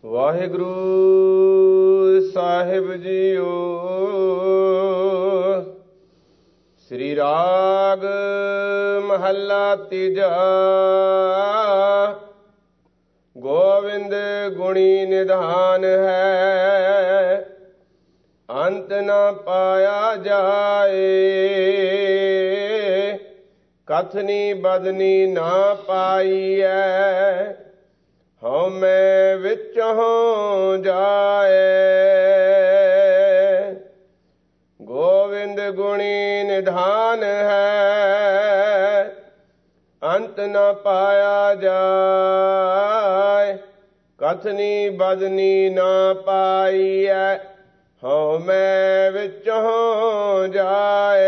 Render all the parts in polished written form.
ਵਾਹਿਗੁਰੂ ਸਾਹਿਬ ਜੀਓ। ਸ੍ਰੀ ਰਾਗ ਮਹੱਲਾ ਤੀਜਾ। ਗੋਵਿੰਦ ਗੁਣੀ ਨਿਧਾਨ ਹੈ, ਅੰਤ ਨ ਪਾਇਆ ਜਾਏ। ਕਥਨੀ ਬਦਨੀ ਨਾ ਪਾਈਐ, ਹਉਮੈ ਵਿੱਚੋਂ ਜਾਏ। ਗੋਵਿੰਦ ਗੁਣੀ ਨਿਧਾਨ ਹੈ, ਅੰਤ ਨ ਪਾਇਆ ਜਾਏ। ਕਥਨੀ ਬਦਨੀ ਨਾ ਪਾਈਐ, ਹਉਮੈ ਵਿੱਚੋਂ ਜਾਏ।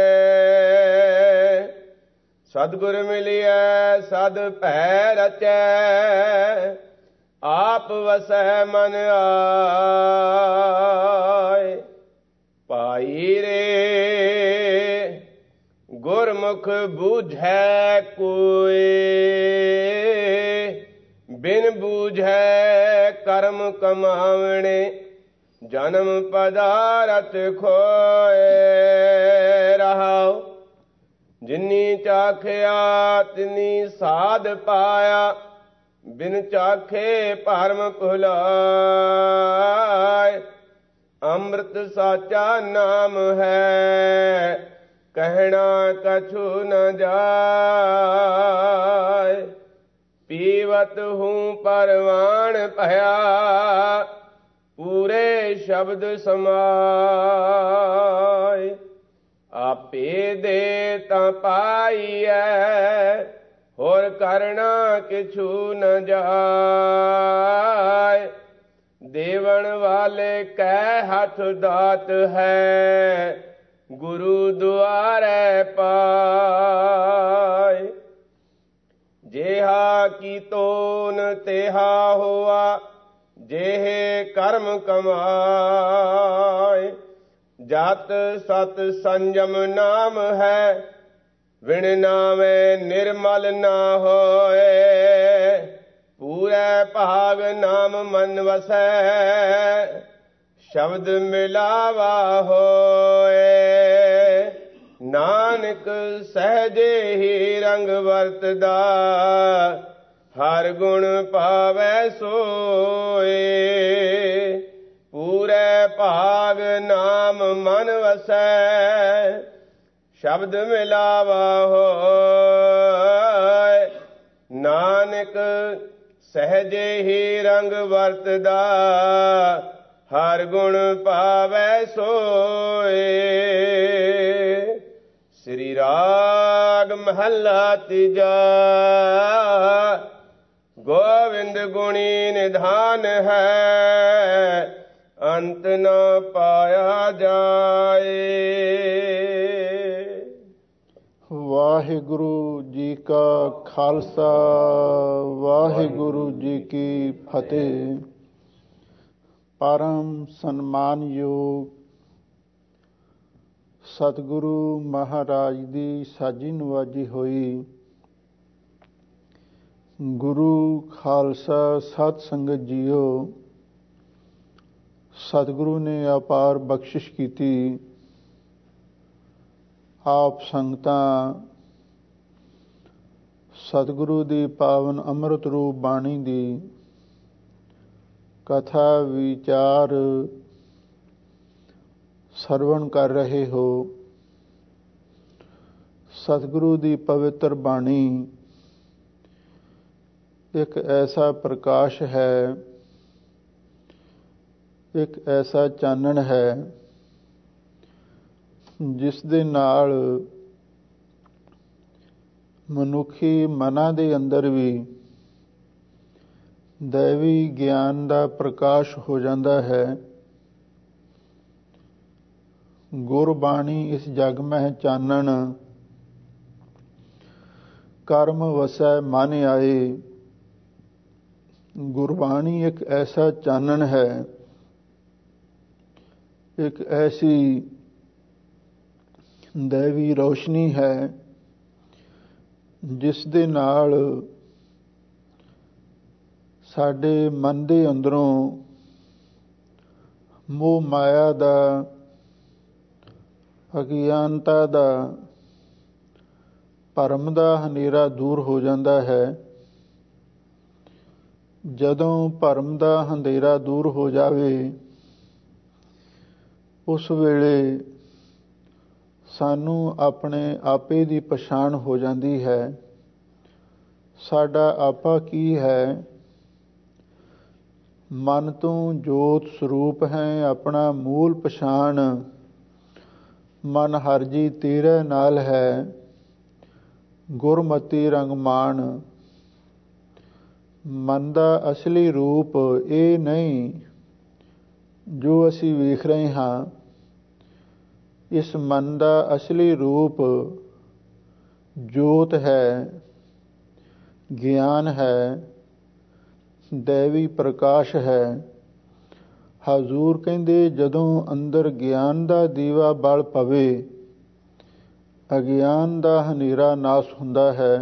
ਸਤਿਗੁਰ ਮਿਲਿਐ ਸਦ ਭੈ ਰਚੈ, ਆਪ ਵਸੈ ਮਨ ਆਏ। ਭਾਈ ਰੇ ਗੁਰਮੁਖ ਬੂਝੈ ਕੋਇ, ਬਿਨ ਬੂਝੈ ਕਰਮ ਕਮਾਵਣੇ। ਜਨਮ ਪਦਾਰਥ ਖੋਏ ਰਹਾਉ, ਜਿਨੀ ਚਾਖਿਆ ਤਿਨੀ ਸਾਧ ਪਾਇਆ। ਬਿਨ ਚਾਖੇ ਭਰਮ ਭੁਲਾਏ। ਅੰਮ੍ਰਿਤ ਸਾਚਾ ਨਾਮ ਹੈ, ਕਹਿਣਾ ਕਛੂ ਨ ਜਾਏ। ਪੀਵਤ ਹੂੰ ਪਰਵਾਣ ਭਇਆ, ਪੂਰੇ ਸ਼ਬਦ ਸਮਾਏ। ਆਪੇ ਦੇ ਤਾਂ ਪਾਈਐ, ਹੋਰ ਕਰਨਾ ਕਿਛੂ ਨ ਜਾਏ। ਦੇਵਣ ਵਾਲੇ ਕੈ ਹੱਥ ਦਾਤ ਹੈ, ਗੁਰੂ ਦੁਆਰੇ ਪਾਏ। ਜਿਹਾ ਕੀਤੋਨ ਤਿਹਾ ਹੋਆ, ਜਿਹੇ ਕਰਮ ਕਮਾਏ। ਜਤ ਸਤ ਸੰਜਮ ਨਾਮ ਹੈ, ਵਿਣ ਨਾਵੇਂ ਨਿਰਮਲ ਨਾ ਹੋਏ। ਪੂਰੇ ਭਾਗ ਨਾਮ ਮਨ ਵਸੈ, ਸ਼ਬਦ ਮਿਲਾਵਾ ਹੋਏ। ਨਾਨਕ ਸਹਜੇ ਹੀ ਰੰਗ ਵਰਤਦਾ, ਹਰ ਗੁਣ ਪਾਵੈ ਸੋਏ। ਪੂਰੇ ਭਾਗ ਨਾਮ ਮਨ ਵਸੈ, ਸ਼ਬਦ ਮਿਲਾਵਾ ਹੋਏ। ਨਾਨਕ ਸਹਜੇ ਹੀ ਰੰਗ ਵਰਤਦਾ, ਹਰ ਗੁਣ ਪਾਵੈ ਸੋਏ। ਸ੍ਰੀ ਰਾਗ ਮਹੱਲਾ ਤੀਜਾ। ਗੋਵਿੰਦ ਗੁਣੀ ਨਿਧਾਨ ਹੈ, ਅੰਤ ਨ ਪਾਇਆ ਜਾਏ। ਵਾਹਿਗੁਰੂ ਜੀ ਕਾ ਖਾਲਸਾ, ਵਾਹਿਗੁਰੂ ਜੀ ਕੀ ਫਤਿਹ। ਪਰਮ ਸਨਮਾਨਯੋਗ ਸਤਿਗੁਰੂ ਮਹਾਰਾਜ ਦੀ ਸਾਜੀ ਨਵਾਜੀ ਹੋਈ ਗੁਰੂ ਖਾਲਸਾ ਸਤ ਸੰਗਤ ਜੀਓ। ਸਤਿਗੁਰੂ ਨੇ ਅਪਾਰ ਬਖਸ਼ਿਸ਼ ਕੀਤੀ। ਆਪ ਸੰਗਤਾਂ ਸਤਿਗੁਰੂ ਦੀ ਪਾਵਨ ਅੰਮ੍ਰਿਤ ਰੂਪ ਬਾਣੀ ਦੀ ਕਥਾ ਵਿਚਾਰ ਸਰਵਣ ਕਰ ਰਹੇ ਹੋ। ਸਤਿਗੁਰੂ ਦੀ ਪਵਿੱਤਰ ਬਾਣੀ ਇੱਕ ਐਸਾ ਪ੍ਰਕਾਸ਼ ਹੈ, ਇੱਕ ਐਸਾ ਚਾਨਣ ਹੈ, ਜਿਸ ਦੇ ਨਾਲ ਮਨੁੱਖੀ ਮਨਾਂ ਦੇ ਅੰਦਰ ਵੀ ਦੈਵੀ ਗਿਆਨ ਦਾ ਪ੍ਰਕਾਸ਼ ਹੋ ਜਾਂਦਾ ਹੈ। ਗੁਰਬਾਣੀ ਇਸ ਜਗ ਮਹਿ ਚਾਨਣ, ਕਰਮ ਵਸੈ ਮਨ ਆਏ। ਗੁਰਬਾਣੀ ਇੱਕ ਐਸਾ ਚਾਨਣ ਹੈ, ਇੱਕ ਐਸੀ ਦੈਵੀ ਰੋਸ਼ਨੀ ਹੈ, ਜਿਸ ਦੇ ਨਾਲ ਸਾਡੇ ਮਨ ਦੇ ਅੰਦਰੋਂ ਮੋਹ ਮਾਇਆ ਦਾ, ਅਗਿਆਨਤਾ ਦਾ, ਭਰਮ ਦਾ ਹਨੇਰਾ ਦੂਰ ਹੋ ਜਾਂਦਾ ਹੈ। ਜਦੋਂ ਭਰਮ ਦਾ ਹਨੇਰਾ ਦੂਰ ਹੋ ਜਾਵੇ, ਉਸ ਵੇਲੇ ਸਾਨੂੰ ਆਪਣੇ ਆਪੇ ਦੀ ਪਛਾਣ ਹੋ ਜਾਂਦੀ ਹੈ। ਸਾਡਾ ਆਪਾ ਕੀ ਹੈ? ਮਨ ਤੋਂ ਜੋਤ ਸਰੂਪ ਹੈ, ਆਪਣਾ ਮੂਲ ਪਛਾਣ ਮਨ ਹਰਿ ਜੀ ਤੇਰੇ ਨਾਲ ਹੈ, ਗੁਰਮਤਿ ਰੰਗ ਮਾਣ। ਮਨ ਦਾ ਅਸਲੀ ਰੂਪ ਇਹ ਨਹੀਂ ਜੋ ਅਸੀਂ ਵੇਖ ਰਹੇ ਹਾਂ। ਇਸ ਮਨ ਦਾ ਅਸਲੀ ਰੂਪ ਜੋਤ ਹੈ, ਗਿਆਨ ਹੈ, ਦੈਵੀ ਪ੍ਰਕਾਸ਼ ਹੈ। ਹਜ਼ੂਰ ਕਹਿੰਦੇ ਜਦੋਂ ਅੰਦਰ ਗਿਆਨ ਦਾ ਦੀਵਾ ਬਲ ਪਵੇ, ਅਗਿਆਨ ਦਾ ਹਨੇਰਾ ਨਾਸ ਹੁੰਦਾ ਹੈ।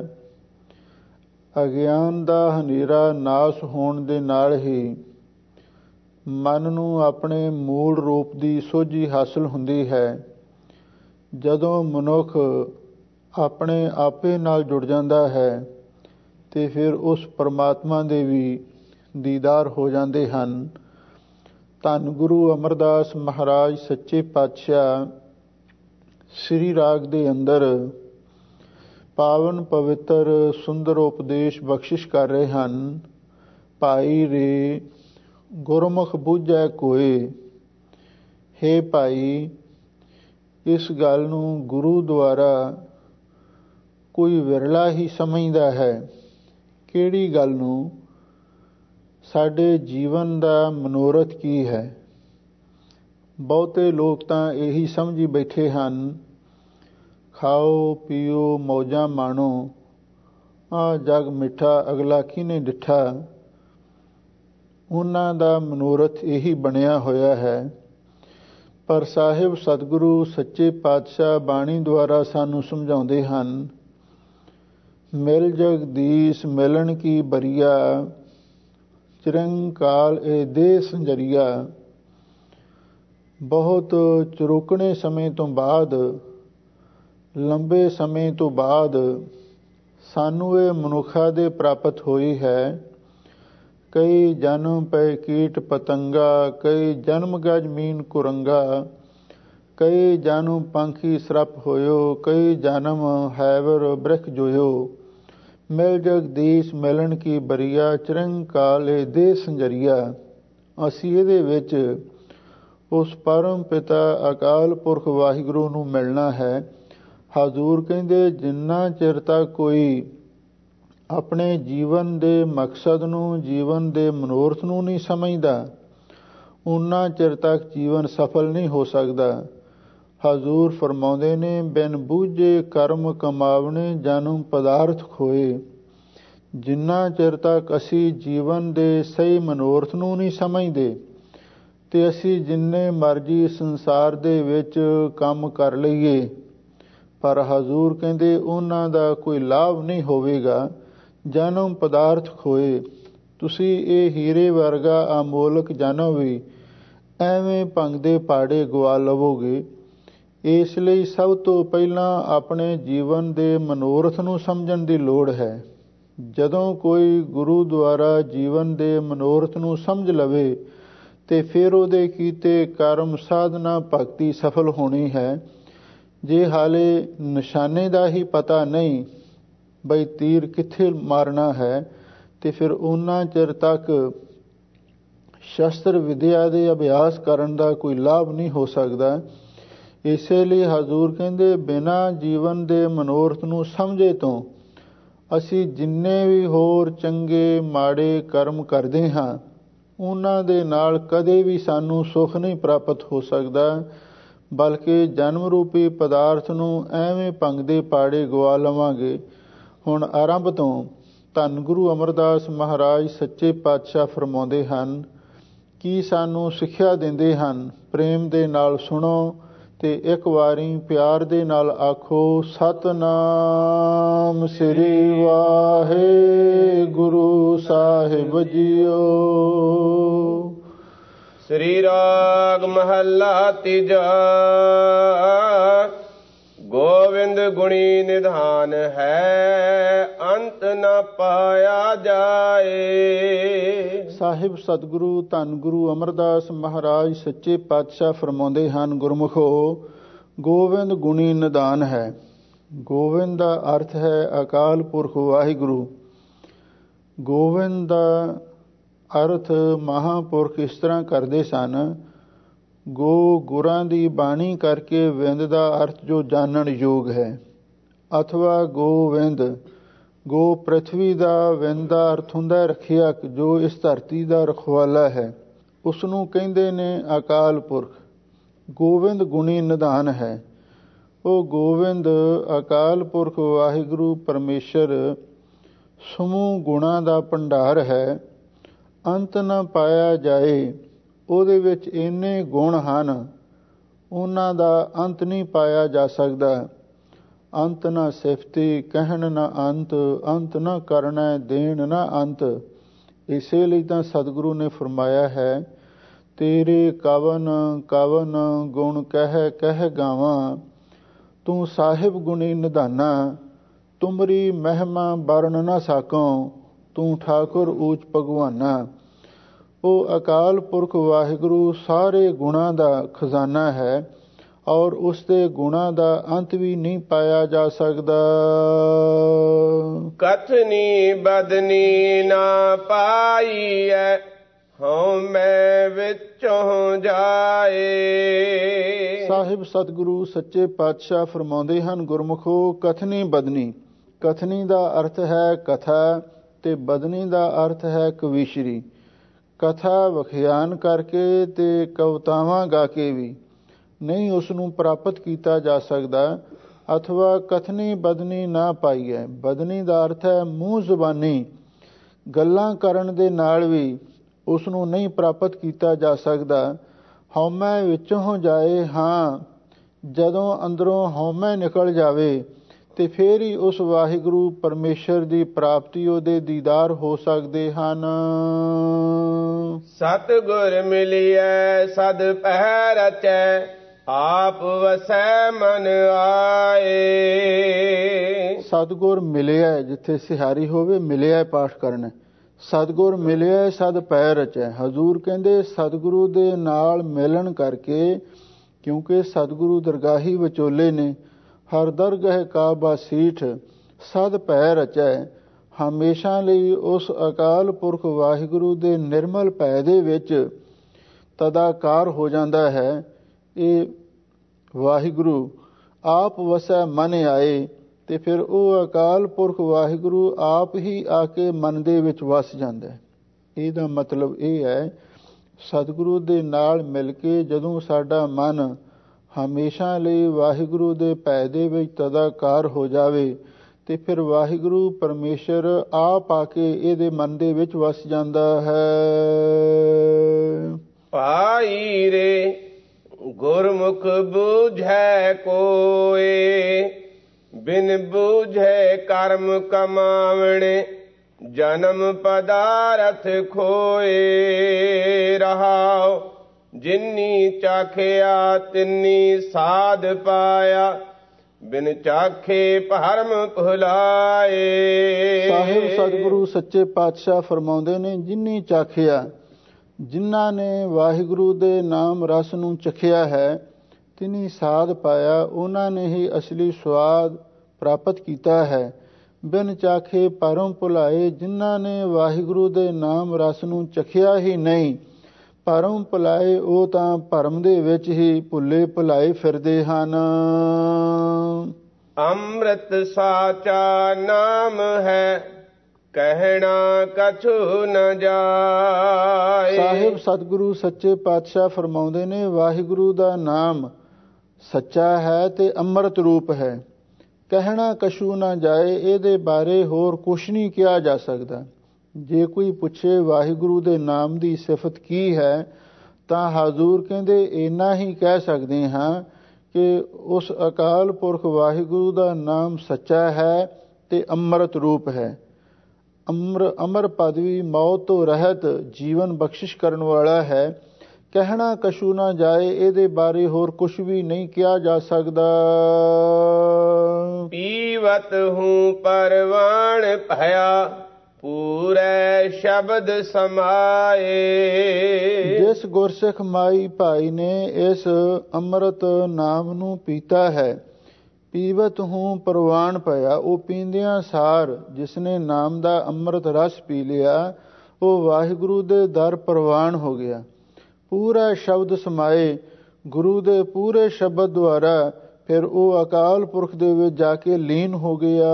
ਅਗਿਆਨ ਦਾ ਹਨੇਰਾ ਨਾਸ ਹੋਣ ਦੇ ਨਾਲ ਹੀ ਮਨ ਨੂੰ ਆਪਣੇ ਮੂਲ ਰੂਪ ਦੀ ਸੋਝੀ ਹਾਸਲ ਹੁੰਦੀ ਹੈ। ਜਦੋਂ ਮਨੁੱਖ ਆਪਣੇ ਆਪੇ ਨਾਲ ਜੁੜ ਜਾਂਦਾ ਹੈ ਤੇ ਫਿਰ ਉਸ ਪਰਮਾਤਮਾ ਦੇ ਵੀ ਦੀਦਾਰ ਹੋ ਜਾਂਦੇ ਹਨ। ਧੰਨ ਗੁਰੂ ਅਮਰਦਾਸ ਮਹਾਰਾਜ ਸੱਚੇ ਪਾਤਸ਼ਾਹ ਸ੍ਰੀ ਰਾਗ ਦੇ ਅੰਦਰ ਪਾਵਨ ਪਵਿੱਤਰ ਸੁੰਦਰ ਉਪਦੇਸ਼ ਬਖਸ਼ਿਸ਼ ਕਰ ਰਹੇ ਹਨ। ਭਾਈ ਰੇ ਗੁਰਮੁਖ ਬੁੱਝੈ ਕੋਇ। ਹੇ ਭਾਈ, ਇਸ ਗੱਲ ਨੂੰ ਗੁਰੂ ਦੁਆਰਾ ਕੋਈ ਵਿਰਲਾ ਹੀ ਸਮਝਦਾ ਹੈ। ਕਿਹੜੀ ਗੱਲ ਨੂੰ? ਸਾਡੇ ਜੀਵਨ ਦਾ ਮਨੋਰਥ ਕੀ ਹੈ? ਬਹੁਤੇ ਲੋਕ ਤਾਂ ਇਹੀ ਸਮਝੀ ਬੈਠੇ ਹਨ, ਖਾਓ ਪੀਓ ਮੌਜਾਂ ਮਾਣੋ, ਆਹ ਜਗ ਮਿੱਠਾ ਅਗਲਾ ਕਿਹਨੇ ਡਿੱਠਾ। ਉਹਨਾਂ ਦਾ ਮਨੋਰਥ ਇਹੀ ਬਣਿਆ ਹੋਇਆ ਹੈ। ਪਰ ਸਾਹਿਬ ਸਤਿਗੁਰੂ ਸੱਚੇ ਪਾਤਸ਼ਾਹ ਬਾਣੀ ਦੁਆਰਾ ਸਾਨੂੰ ਸਮਝਾਉਂਦੇ ਹਨ, ਮਿਲ ਜਗਦੀਸ਼ ਮਿਲਣ ਕੀ ਬਰੀਆ, ਚਿਰੰਕਾਲ ਇਹ ਦੇਹ ਸੰਜਰੀਆ। ਬਹੁਤ ਚੁਰੋਕਣੇ ਸਮੇਂ ਤੋਂ ਬਾਅਦ, ਲੰਬੇ ਸਮੇਂ ਤੋਂ ਬਾਅਦ ਸਾਨੂੰ ਇਹ ਮਨੁੱਖਾ ਦੇ ਪ੍ਰਾਪਤ ਹੋਈ ਹੈ। ਕਈ ਜਨਮ ਪਏ ਕੀਟ ਪਤੰਗਾ, ਕਈ ਜਨਮ ਗਜ ਮੀਨ ਕੁਰੰਗਾ, ਕਈ ਜਨਮ ਪੰਖੀ ਸਰਪ ਹੋਇਓ, ਕਈ ਜਨਮ ਹੈਵਰ ਬ੍ਰਿਖ ਜੋਇਓ। ਮਿਲ ਜਗਦੀਸ਼ ਮਿਲਣ ਕੀ ਬਰੀਆ, ਚਿਰੰਕਾਲ ਇਹ ਦੇਹ ਸੰਜਰੀਆ। ਅਸੀਂ ਇਹਦੇ ਵਿੱਚ ਉਸ ਪਰਮ ਪਿਤਾ ਅਕਾਲ ਪੁਰਖ ਵਾਹਿਗੁਰੂ ਨੂੰ ਮਿਲਣਾ ਹੈ। ਹਜ਼ੂਰ ਕਹਿੰਦੇ ਜਿੰਨਾ ਚਿਰ ਤੱਕ ਕੋਈ ਆਪਣੇ ਜੀਵਨ ਦੇ ਮਕਸਦ ਨੂੰ, ਜੀਵਨ ਦੇ ਮਨੋਰਥ ਨੂੰ ਨਹੀਂ ਸਮਝਦਾ, ਉਨਾ ਚਿਰ ਤੱਕ ਜੀਵਨ ਸਫਲ ਨਹੀਂ ਹੋ ਸਕਦਾ। ਹਜ਼ੂਰ ਫਰਮਾਉਂਦੇ ਨੇ, ਬਿਨ ਬੂਝੇ ਕਰਮ ਕਮਾਵਣੇ, ਜਨਮ ਪਦਾਰਥ ਖੋਏ। ਜਿੰਨਾ ਚਿਰ ਤੱਕ ਅਸੀਂ ਜੀਵਨ ਦੇ ਸਹੀ ਮਨੋਰਥ ਨੂੰ ਨਹੀਂ ਸਮਝਦੇ ਤੇ ਅਸੀਂ ਜਿੰਨੇ ਮਰਜ਼ੀ ਸੰਸਾਰ ਦੇ ਵਿੱਚ ਕੰਮ ਕਰ ਲਈਏ, ਪਰ ਹਜ਼ੂਰ ਕਹਿੰਦੇ ਉਹਨਾਂ ਦਾ ਕੋਈ ਲਾਭ ਨਹੀਂ ਹੋਵੇਗਾ। ਜਨਮ ਪਦਾਰਥ ਖੋਏ। ਤੁਸੀਂ ਇਹ ਹੀਰੇ ਵਰਗਾ ਅਮੋਲਕ ਜਨਮ ਵੀ ਐਵੇਂ ਭੰਗਦੇ ਪਾੜੇ ਗਵਾ ਲਵੋਗੇ। ਇਸ ਲਈ ਸਭ ਤੋਂ ਪਹਿਲਾਂ ਆਪਣੇ ਜੀਵਨ ਦੇ ਮਨੋਰਥ ਨੂੰ ਸਮਝਣ ਦੀ ਲੋੜ ਹੈ। ਜਦੋਂ ਕੋਈ ਗੁਰੂ ਦੁਆਰਾ ਜੀਵਨ ਦੇ ਮਨੋਰਥ ਨੂੰ ਸਮਝ ਲਵੇ ਤੇ ਫਿਰ ਉਹਦੇ ਕੀਤੇ ਕਰਮ ਸਾਧਨਾ ਭਗਤੀ ਸਫਲ ਹੋਣੀ ਹੈ। ਜੇ ਹਾਲੇ ਨਿਸ਼ਾਨੇ ਦਾ ਹੀ ਪਤਾ ਨਹੀਂ ਬਈ ਤੀਰ ਕਿੱਥੇ ਮਾਰਨਾ ਹੈ, ਤੇ ਫਿਰ ਉਹਨਾਂ ਚਿਰ ਤੱਕ ਸ਼ਸਤਰ ਵਿਦਿਆ ਦੇ ਅਭਿਆਸ ਕਰਨ ਦਾ ਕੋਈ ਲਾਭ ਨਹੀਂ ਹੋ ਸਕਦਾ। ਇਸੇ ਲਈ ਹਜ਼ੂਰ ਕਹਿੰਦੇ ਬਿਨਾਂ ਜੀਵਨ ਦੇ ਮਨੋਰਥ ਨੂੰ ਸਮਝੇ ਤੋਂ ਅਸੀਂ ਜਿੰਨੇ ਵੀ ਹੋਰ ਚੰਗੇ ਮਾੜੇ ਕਰਮ ਕਰਦੇ ਹਾਂ, ਉਹਨਾਂ ਦੇ ਨਾਲ ਕਦੇ ਵੀ ਸਾਨੂੰ ਸੁੱਖ ਨਹੀਂ ਪ੍ਰਾਪਤ ਹੋ ਸਕਦਾ, ਬਲਕਿ ਜਨਮ ਰੂਪੀ ਪਦਾਰਥ ਨੂੰ ਐਵੇਂ ਭੰਗਦੇ ਪਾੜੇ ਗਵਾ ਲਵਾਂਗੇ। ਹੁਣ ਆਰੰਭ ਤੋਂ ਧੰਨ ਗੁਰੂ ਅਮਰਦਾਸ ਮਹਾਰਾਜ ਸੱਚੇ ਪਾਤਸ਼ਾਹ ਫਰਮਾਉਂਦੇ ਹਨ, ਕੀ ਸਾਨੂੰ ਸਿੱਖਿਆ ਦਿੰਦੇ ਹਨ। ਪ੍ਰੇਮ ਦੇ ਨਾਲ ਸੁਣੋ ਤੇ ਇੱਕ ਵਾਰੀ ਪਿਆਰ ਦੇ ਨਾਲ ਆਖੋ, ਸਤਿਨਾਮ ਸ੍ਰੀ ਵਾਹਿਗੁਰੂ ਸਾਹਿਬ ਜੀਓ। ਸ੍ਰੀ ਰਾਗ ਰਾਗ ਮਹੱਲਾ ਤੀਜਾ। ਗੋਵਿੰਦ ਗੁਣੀ ਨਿਧਾਨ ਹੈ, ਅੰਤ ਨ ਪਾਇਆ ਜਾਏ। ਸਾਹਿਬ ਸਤਿਗੁਰੂ ਧੰਨ ਗੁਰੂ ਅਮਰਦਾਸ ਮਹਾਰਾਜ ਸੱਚੇ ਪਾਤਸ਼ਾਹ ਫਰਮਾਉਂਦੇ ਹਨ, ਗੁਰਮੁਖੋ ਗੋਵਿੰਦ ਗੁਣੀ ਨਿਧਾਨ ਹੈ। ਗੋਵਿੰਦ ਦਾ ਅਰਥ ਹੈ ਅਕਾਲ ਪੁਰਖ ਵਾਹਿਗੁਰੂ। ਗੋਵਿੰਦ ਦਾ ਅਰਥ ਮਹਾਂਪੁਰਖ ਇਸ ਤਰ੍ਹਾਂ ਕਰਦੇ ਸਨ। ਗੋ ਗੁਰਾਂ ਦੀ ਬਾਣੀ ਕਰਕੇ ਵਿੰਦ ਦਾ ਅਰਥ ਜੋ ਜਾਣਨ ਯੋਗ ਹੈ, ਅਥਵਾ ਗੋਵਿੰਦ ਗੋ ਪ੍ਰਿਥਵੀ ਦਾ, ਵਿੰਦ ਦਾ ਅਰਥ ਹੁੰਦਾ ਰੱਖਿਆ, ਜੋ ਇਸ ਧਰਤੀ ਦਾ ਰਖਵਾਲਾ ਹੈ, ਉਸ ਨੂੰ ਕਹਿੰਦੇ ਨੇ ਅਕਾਲ ਪੁਰਖ। ਗੋਵਿੰਦ ਗੁਣੀ ਨਿਧਾਨ ਹੈ। ਉਹ ਗੋਵਿੰਦ ਅਕਾਲ ਪੁਰਖ ਵਾਹਿਗੁਰੂ ਪਰਮੇਸ਼ਰ ਸਮੂਹ ਗੁਣਾਂ ਦਾ ਭੰਡਾਰ ਹੈ। ਅੰਤ ਨਾ ਪਾਇਆ ਜਾਏ। ਉਹਦੇ ਵਿੱਚ ਇੰਨੇ ਗੁਣ ਹਨ, ਉਹਨਾਂ ਦਾ ਅੰਤ ਨਹੀਂ ਪਾਇਆ ਜਾ ਸਕਦਾ। ਅੰਤ ਨਾ ਸਿਫਤੀ, ਕਹਿਣ ਨਾ ਅੰਤ, ਅੰਤ ਨਾ ਕਰਨਾ, ਦੇਣ ਨਾ ਅੰਤ। ਇਸੇ ਲਈ ਤਾਂ ਸਤਿਗੁਰੂ ਨੇ ਫਰਮਾਇਆ ਹੈ, ਤੇਰੇ ਕਵਨ ਕਵਨ ਗੁਣ ਕਹਿ ਕਹਿ ਗਾਵਾਂ, ਤੂੰ ਸਾਹਿਬ ਗੁਣੀ ਨਿਧਾਨਾ, ਤੁਮਰੀ ਮਹਿਮਾ ਵਰਨ ਨਾ ਸਾਕੋਂ, ਤੂੰ ਠਾਕੁਰ ਊਚ ਭਗਵਾਨਾ। ਉਹ ਅਕਾਲ ਪੁਰਖ ਵਾਹਿਗੁਰੂ ਸਾਰੇ ਗੁਣਾਂ ਦਾ ਖਜ਼ਾਨਾ ਹੈ, ਔਰ ਉਸ ਦੇ ਗੁਣਾਂ ਦਾ ਅੰਤ ਵੀ ਨਹੀਂ ਪਾਇਆ ਜਾ ਸਕਦਾ। ਕਥਨੀ ਬਦਨੀ ਨਾ ਪਾਈਐ, ਹਉ ਮੈਂ ਵਿੱਚੋਂ ਜਾਏ। ਸਾਹਿਬ ਸਤਿਗੁਰੂ ਸੱਚੇ ਪਾਤਸ਼ਾਹ ਫਰਮਾਉਂਦੇ ਹਨ, ਗੁਰਮੁਖੋ ਕਥਨੀ ਬਦਨੀ। ਕਥਨੀ ਦਾ ਅਰਥ ਹੈ ਕਥਾ ਤੇ ਬਦਨੀ ਦਾ ਅਰਥ ਹੈ ਕਵੀਸ਼ਰੀ। ਕਥਾ ਵਿਖਿਆਨ ਕਰਕੇ ਤੇ ਕਵਿਤਾਵਾਂ ਗਾ ਕੇ ਵੀ ਨਹੀਂ ਉਸ ਨੂੰ ਪ੍ਰਾਪਤ ਕੀਤਾ ਜਾ ਸਕਦਾ। ਅਥਵਾ ਕਥਨੀ ਬਦਨੀ ਨਾ ਪਾਈਐ। ਬਦਨੀ ਦਾ ਅਰਥ ਹੈ ਮੂੰਹ ਜ਼ੁਬਾਨੀ, ਗੱਲਾਂ ਕਰਨ ਦੇ ਨਾਲ ਵੀ ਉਸ ਨੂੰ ਨਹੀਂ ਪ੍ਰਾਪਤ ਕੀਤਾ ਜਾ ਸਕਦਾ। ਹਉਮੈ ਵਿੱਚੋਂ ਜਾਏ। ਹਾਂ, ਜਦੋਂ ਅੰਦਰੋਂ ਹਉਮੈ ਨਿਕਲ ਜਾਵੇ ਤੇ ਫਿਰ ਹੀ ਉਸ ਵਾਹਿਗੁਰੂ ਪਰਮੇਸ਼ਰ ਦੀ ਪ੍ਰਾਪਤੀ, ਉਹਦੇ ਦੀਦਾਰ ਹੋ ਸਕਦੇ ਹਨ। ਸਤਿਗੁਰ ਮਿਲਿਐ ਸਦ ਪਹਿ ਰਚੈ, ਆਪ ਵਸੈ ਮਨ ਆਏ। ਸਤਿਗੁਰ ਮਿਲਿਆ, ਜਿੱਥੇ ਸਿਹਾਰੀ ਹੋਵੇ ਮਿਲਿਆ ਪਾਠ ਕਰਨਾ। ਸਤਿਗੁਰ ਮਿਲਿਆ ਸਦ ਪਹਿ ਰਚੈ। ਹਜ਼ੂਰ ਕਹਿੰਦੇ ਸਤਿਗੁਰੂ ਦੇ ਨਾਲ ਮਿਲਣ ਕਰਕੇ, ਕਿਉਂਕਿ ਸਤਿਗੁਰੂ ਦਰਗਾਹੀ ਵਿਚੋਲੇ ਨੇ, ਹਰ ਦਰਗਹਿ ਕਾ ਬਾਸੀਠ, ਸਦ ਭੈ ਰਚੈ। ਹਮੇਸ਼ਾ ਲਈ ਉਸ ਅਕਾਲ ਪੁਰਖ ਵਾਹਿਗੁਰੂ ਦੇ ਨਿਰਮਲ ਭੈ ਦੇ ਵਿੱਚ ਤਦਾਕਾਰ ਹੋ ਜਾਂਦਾ ਹੈ। ਇਹ ਵਾਹਿਗੁਰੂ ਆਪ ਵਸੈ ਮਨ ਆਏ, ਤੇ ਫਿਰ ਉਹ ਅਕਾਲ ਪੁਰਖ ਵਾਹਿਗੁਰੂ ਆਪ ਹੀ ਆ ਕੇ ਮਨ ਦੇ ਵਿੱਚ ਵਸ ਜਾਂਦਾ ਹੈ। ਇਹਦਾ ਮਤਲਬ ਇਹ ਹੈ, ਸਤਿਗੁਰੂ ਦੇ ਨਾਲ ਮਿਲ ਕੇ ਜਦੋਂ ਸਾਡਾ ਮਨ ਹਮੇਸ਼ਾ ਲਈ ਵਾਹਿਗੁਰੂ ਦੇ ਭੈ ਦੇ ਵਿੱਚ ਤਦਾਕਾਰ ਹੋ ਜਾਵੇ, ਤੇ ਫਿਰ ਵਾਹਿਗੁਰੂ ਪਰਮੇਸ਼ਰ ਆਪ ਆ ਕੇ ਇਹਦੇ ਮਨ ਦੇ ਵਿੱਚ ਵਸ ਜਾਂਦਾ ਹੈ। ਭਾਈ ਰੇ ਗੁਰਮੁਖ ਬੂਝੈ ਕੋਏ, ਬਿਨ ਬੂਝੈ ਕਰਮ ਕਮਾਵਣੇ, ਜਨਮ ਪਦਾਰਥ ਖੋਏ। ਰਹਾਉ ਜਿਨੀ ਚਾਖਿਆ ਤਿਨੀ ਸਾਧ ਪਾਇਆ, ਬਿਨ ਚਾਖੇ ਭਰਮ ਭੁਲਾਏ। ਸਾਹਿਬ ਸਤਿਗੁਰੂ ਸੱਚੇ ਪਾਤਸ਼ਾਹ ਫਰਮਾਉਂਦੇ ਨੇ, ਜਿਨੀ ਚਾਖਿਆ, ਜਿਨ੍ਹਾਂ ਨੇ ਵਾਹਿਗੁਰੂ ਦੇ ਨਾਮ ਰਸ ਨੂੰ ਚਖਿਆ ਹੈ, ਤਿਨੀ ਸਾਧ ਪਾਇਆ, ਉਹਨਾਂ ਨੇ ਹੀ ਅਸਲੀ ਸਵਾਦ ਪ੍ਰਾਪਤ ਕੀਤਾ ਹੈ। ਬਿਨ ਚਾਖੇ ਭਰਮ ਭੁਲਾਏ, ਜਿਨ੍ਹਾਂ ਨੇ ਵਾਹਿਗੁਰੂ ਦੇ ਨਾਮ ਰਸ ਨੂੰ ਚਖਿਆ ਹੀ ਨਹੀਂ, ਭਰਮ ਭੁਲਾਏ, ਉਹ ਤਾਂ ਭਰਮ ਦੇ ਵਿੱਚ ਹੀ ਭੁੱਲੇ ਭੁਲਾਏ ਫਿਰਦੇ ਹਨ। ਅੰਮ੍ਰਿਤ ਸਾਚਾ ਨਾਮ ਹੈ, ਕਹਿਣਾ ਕਛੂ ਨ ਜਾਏ। ਸਾਹਿਬ ਸਤਿਗੁਰੂ ਸੱਚੇ ਪਾਤਸ਼ਾਹ ਫਰਮਾਉਂਦੇ ਨੇ, ਵਾਹਿਗੁਰੂ ਦਾ ਨਾਮ ਸੱਚਾ ਹੈ ਤੇ ਅੰਮ੍ਰਿਤ ਰੂਪ ਹੈ, ਕਹਿਣਾ ਕਛੂ ਨਾ ਜਾਏ। ਇਹਦੇ ਬਾਰੇ ਹੋਰ ਕੁਛ ਨਹੀਂ ਕਿਹਾ ਜਾ ਸਕਦਾ। ਜੇ ਕੋਈ ਪੁੱਛੇ ਵਾਹਿਗੁਰੂ ਦੇ ਨਾਮ ਦੀ ਸਿਫਤ ਕੀ ਹੈ, ਤਾਂ ਹਜ਼ੂਰ ਕਹਿੰਦੇ ਇੰਨਾ ਹੀ ਕਹਿ ਸਕਦੇ ਹਾਂ ਕਿ ਉਸ ਅਕਾਲ ਪੁਰਖ ਵਾਹਿਗੁਰੂ ਦਾ ਨਾਮ ਸੱਚਾ ਹੈ ਤੇ ਅੰਮ੍ਰਿਤ ਰੂਪ ਹੈ। ਅਮਰ ਪਦਵੀ, ਮੌਤ ਤੋਂ ਰਹਿਤ ਜੀਵਨ ਬਖਸ਼ਿਸ਼ ਕਰਨ ਵਾਲਾ ਹੈ। ਕਹਿਣਾ ਕਛੂ ਨਾ ਜਾਏ, ਇਹਦੇ ਬਾਰੇ ਹੋਰ ਕੁਝ ਵੀ ਨਹੀਂ ਕਿਹਾ ਜਾ ਸਕਦਾ। ਪੀਵਤ ਹੂੰ ਪਰਵਾਣ ਭਇਆ, ਪੂਰੇ ਸ਼ਬਦ ਸਮਾਏ। ਜਿਸ ਗੁਰਸਿੱਖ ਮਾਈ ਭਾਈ ਨੇ ਇਸ ਅੰਮ੍ਰਿਤ ਨਾਮ ਨੂੰ ਪੀਤਾ ਹੈ, ਪੀਵਤ ਹੂੰ ਪ੍ਰਵਾਨ ਭਇਆ, ਉਹ ਪੀਂਦਿਆਂ ਸਾਰ ਜਿਸਨੇ ਨਾਮ ਦਾ ਅੰਮ੍ਰਿਤ ਰਸ ਪੀ ਲਿਆ, ਉਹ ਵਾਹਿਗੁਰੂ ਦੇ ਦਰ ਪ੍ਰਵਾਨ ਹੋ ਗਿਆ। ਪੂਰਾ ਸ਼ਬਦ ਸਮਾਏ, ਗੁਰੂ ਦੇ ਪੂਰੇ ਸ਼ਬਦ ਦੁਆਰਾ ਫਿਰ ਉਹ ਅਕਾਲ ਪੁਰਖ ਦੇ ਵਿੱਚ ਜਾ ਕੇ ਲੀਨ ਹੋ ਗਿਆ।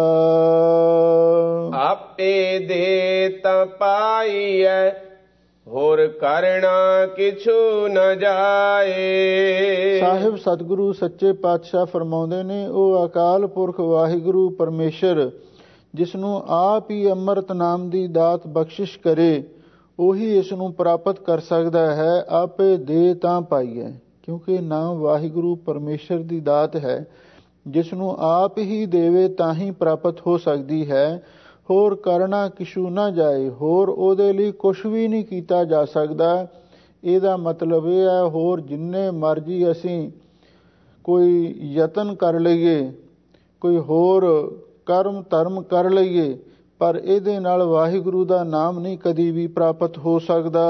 ਆਪੇ ਦੇ ਤਾਂ ਪਾਈਐ, ਹੋਰ ਕਰਨਾ ਕਿਛੂ ਨ ਜਾਏ। ਸਾਹਿਬ ਸਤਿਗੁਰੂ ਸੱਚੇ ਪਾਤਸ਼ਾਹ ਫਰਮਾਉਂਦੇ ਨੇ, ਉਹ ਅਕਾਲ ਪੁਰਖ ਵਾਹਿਗੁਰੂ ਪਰਮੇਸ਼ਰ ਜਿਸ ਨੂੰ ਆਪ ਹੀ ਅੰਮ੍ਰਿਤ ਨਾਮ ਦੀ ਦਾਤ ਬਖਸ਼ਿਸ਼ ਕਰੇ, ਉਹੀ ਇਸ ਨੂੰ ਪ੍ਰਾਪਤ ਕਰ ਸਕਦਾ ਹੈ। ਆਪੇ ਦੇ ਤਾਂ ਪਾਈਐ, ਕਿਉਂਕਿ ਨਾਮ ਵਾਹਿਗੁਰੂ ਪਰਮੇਸ਼ਰ ਦੀ ਦਾਤ ਹੈ, ਜਿਸ ਨੂੰ ਆਪ ਹੀ ਦੇਵੇ ਤਾਂ ਹੀ ਪ੍ਰਾਪਤ ਹੋ ਸਕਦੀ ਹੈ। ਹੋਰ ਕਰਨਾ ਕਿਛੂ ਨਾ ਜਾਏ, ਹੋਰ ਉਹਦੇ ਲਈ ਕੁਛ ਵੀ ਨਹੀਂ ਕੀਤਾ ਜਾ ਸਕਦਾ। ਇਹਦਾ ਮਤਲਬ ਇਹ ਹੈ, ਹੋਰ ਜਿੰਨੇ ਮਰਜ਼ੀ ਅਸੀਂ ਕੋਈ ਯਤਨ ਕਰ ਲਈਏ, ਕੋਈ ਹੋਰ ਕਰਮ ਧਰਮ ਕਰ ਲਈਏ, ਪਰ ਇਹਦੇ ਨਾਲ ਵਾਹਿਗੁਰੂ ਦਾ ਨਾਮ ਨਹੀਂ ਕਦੀ ਵੀ ਪ੍ਰਾਪਤ ਹੋ ਸਕਦਾ।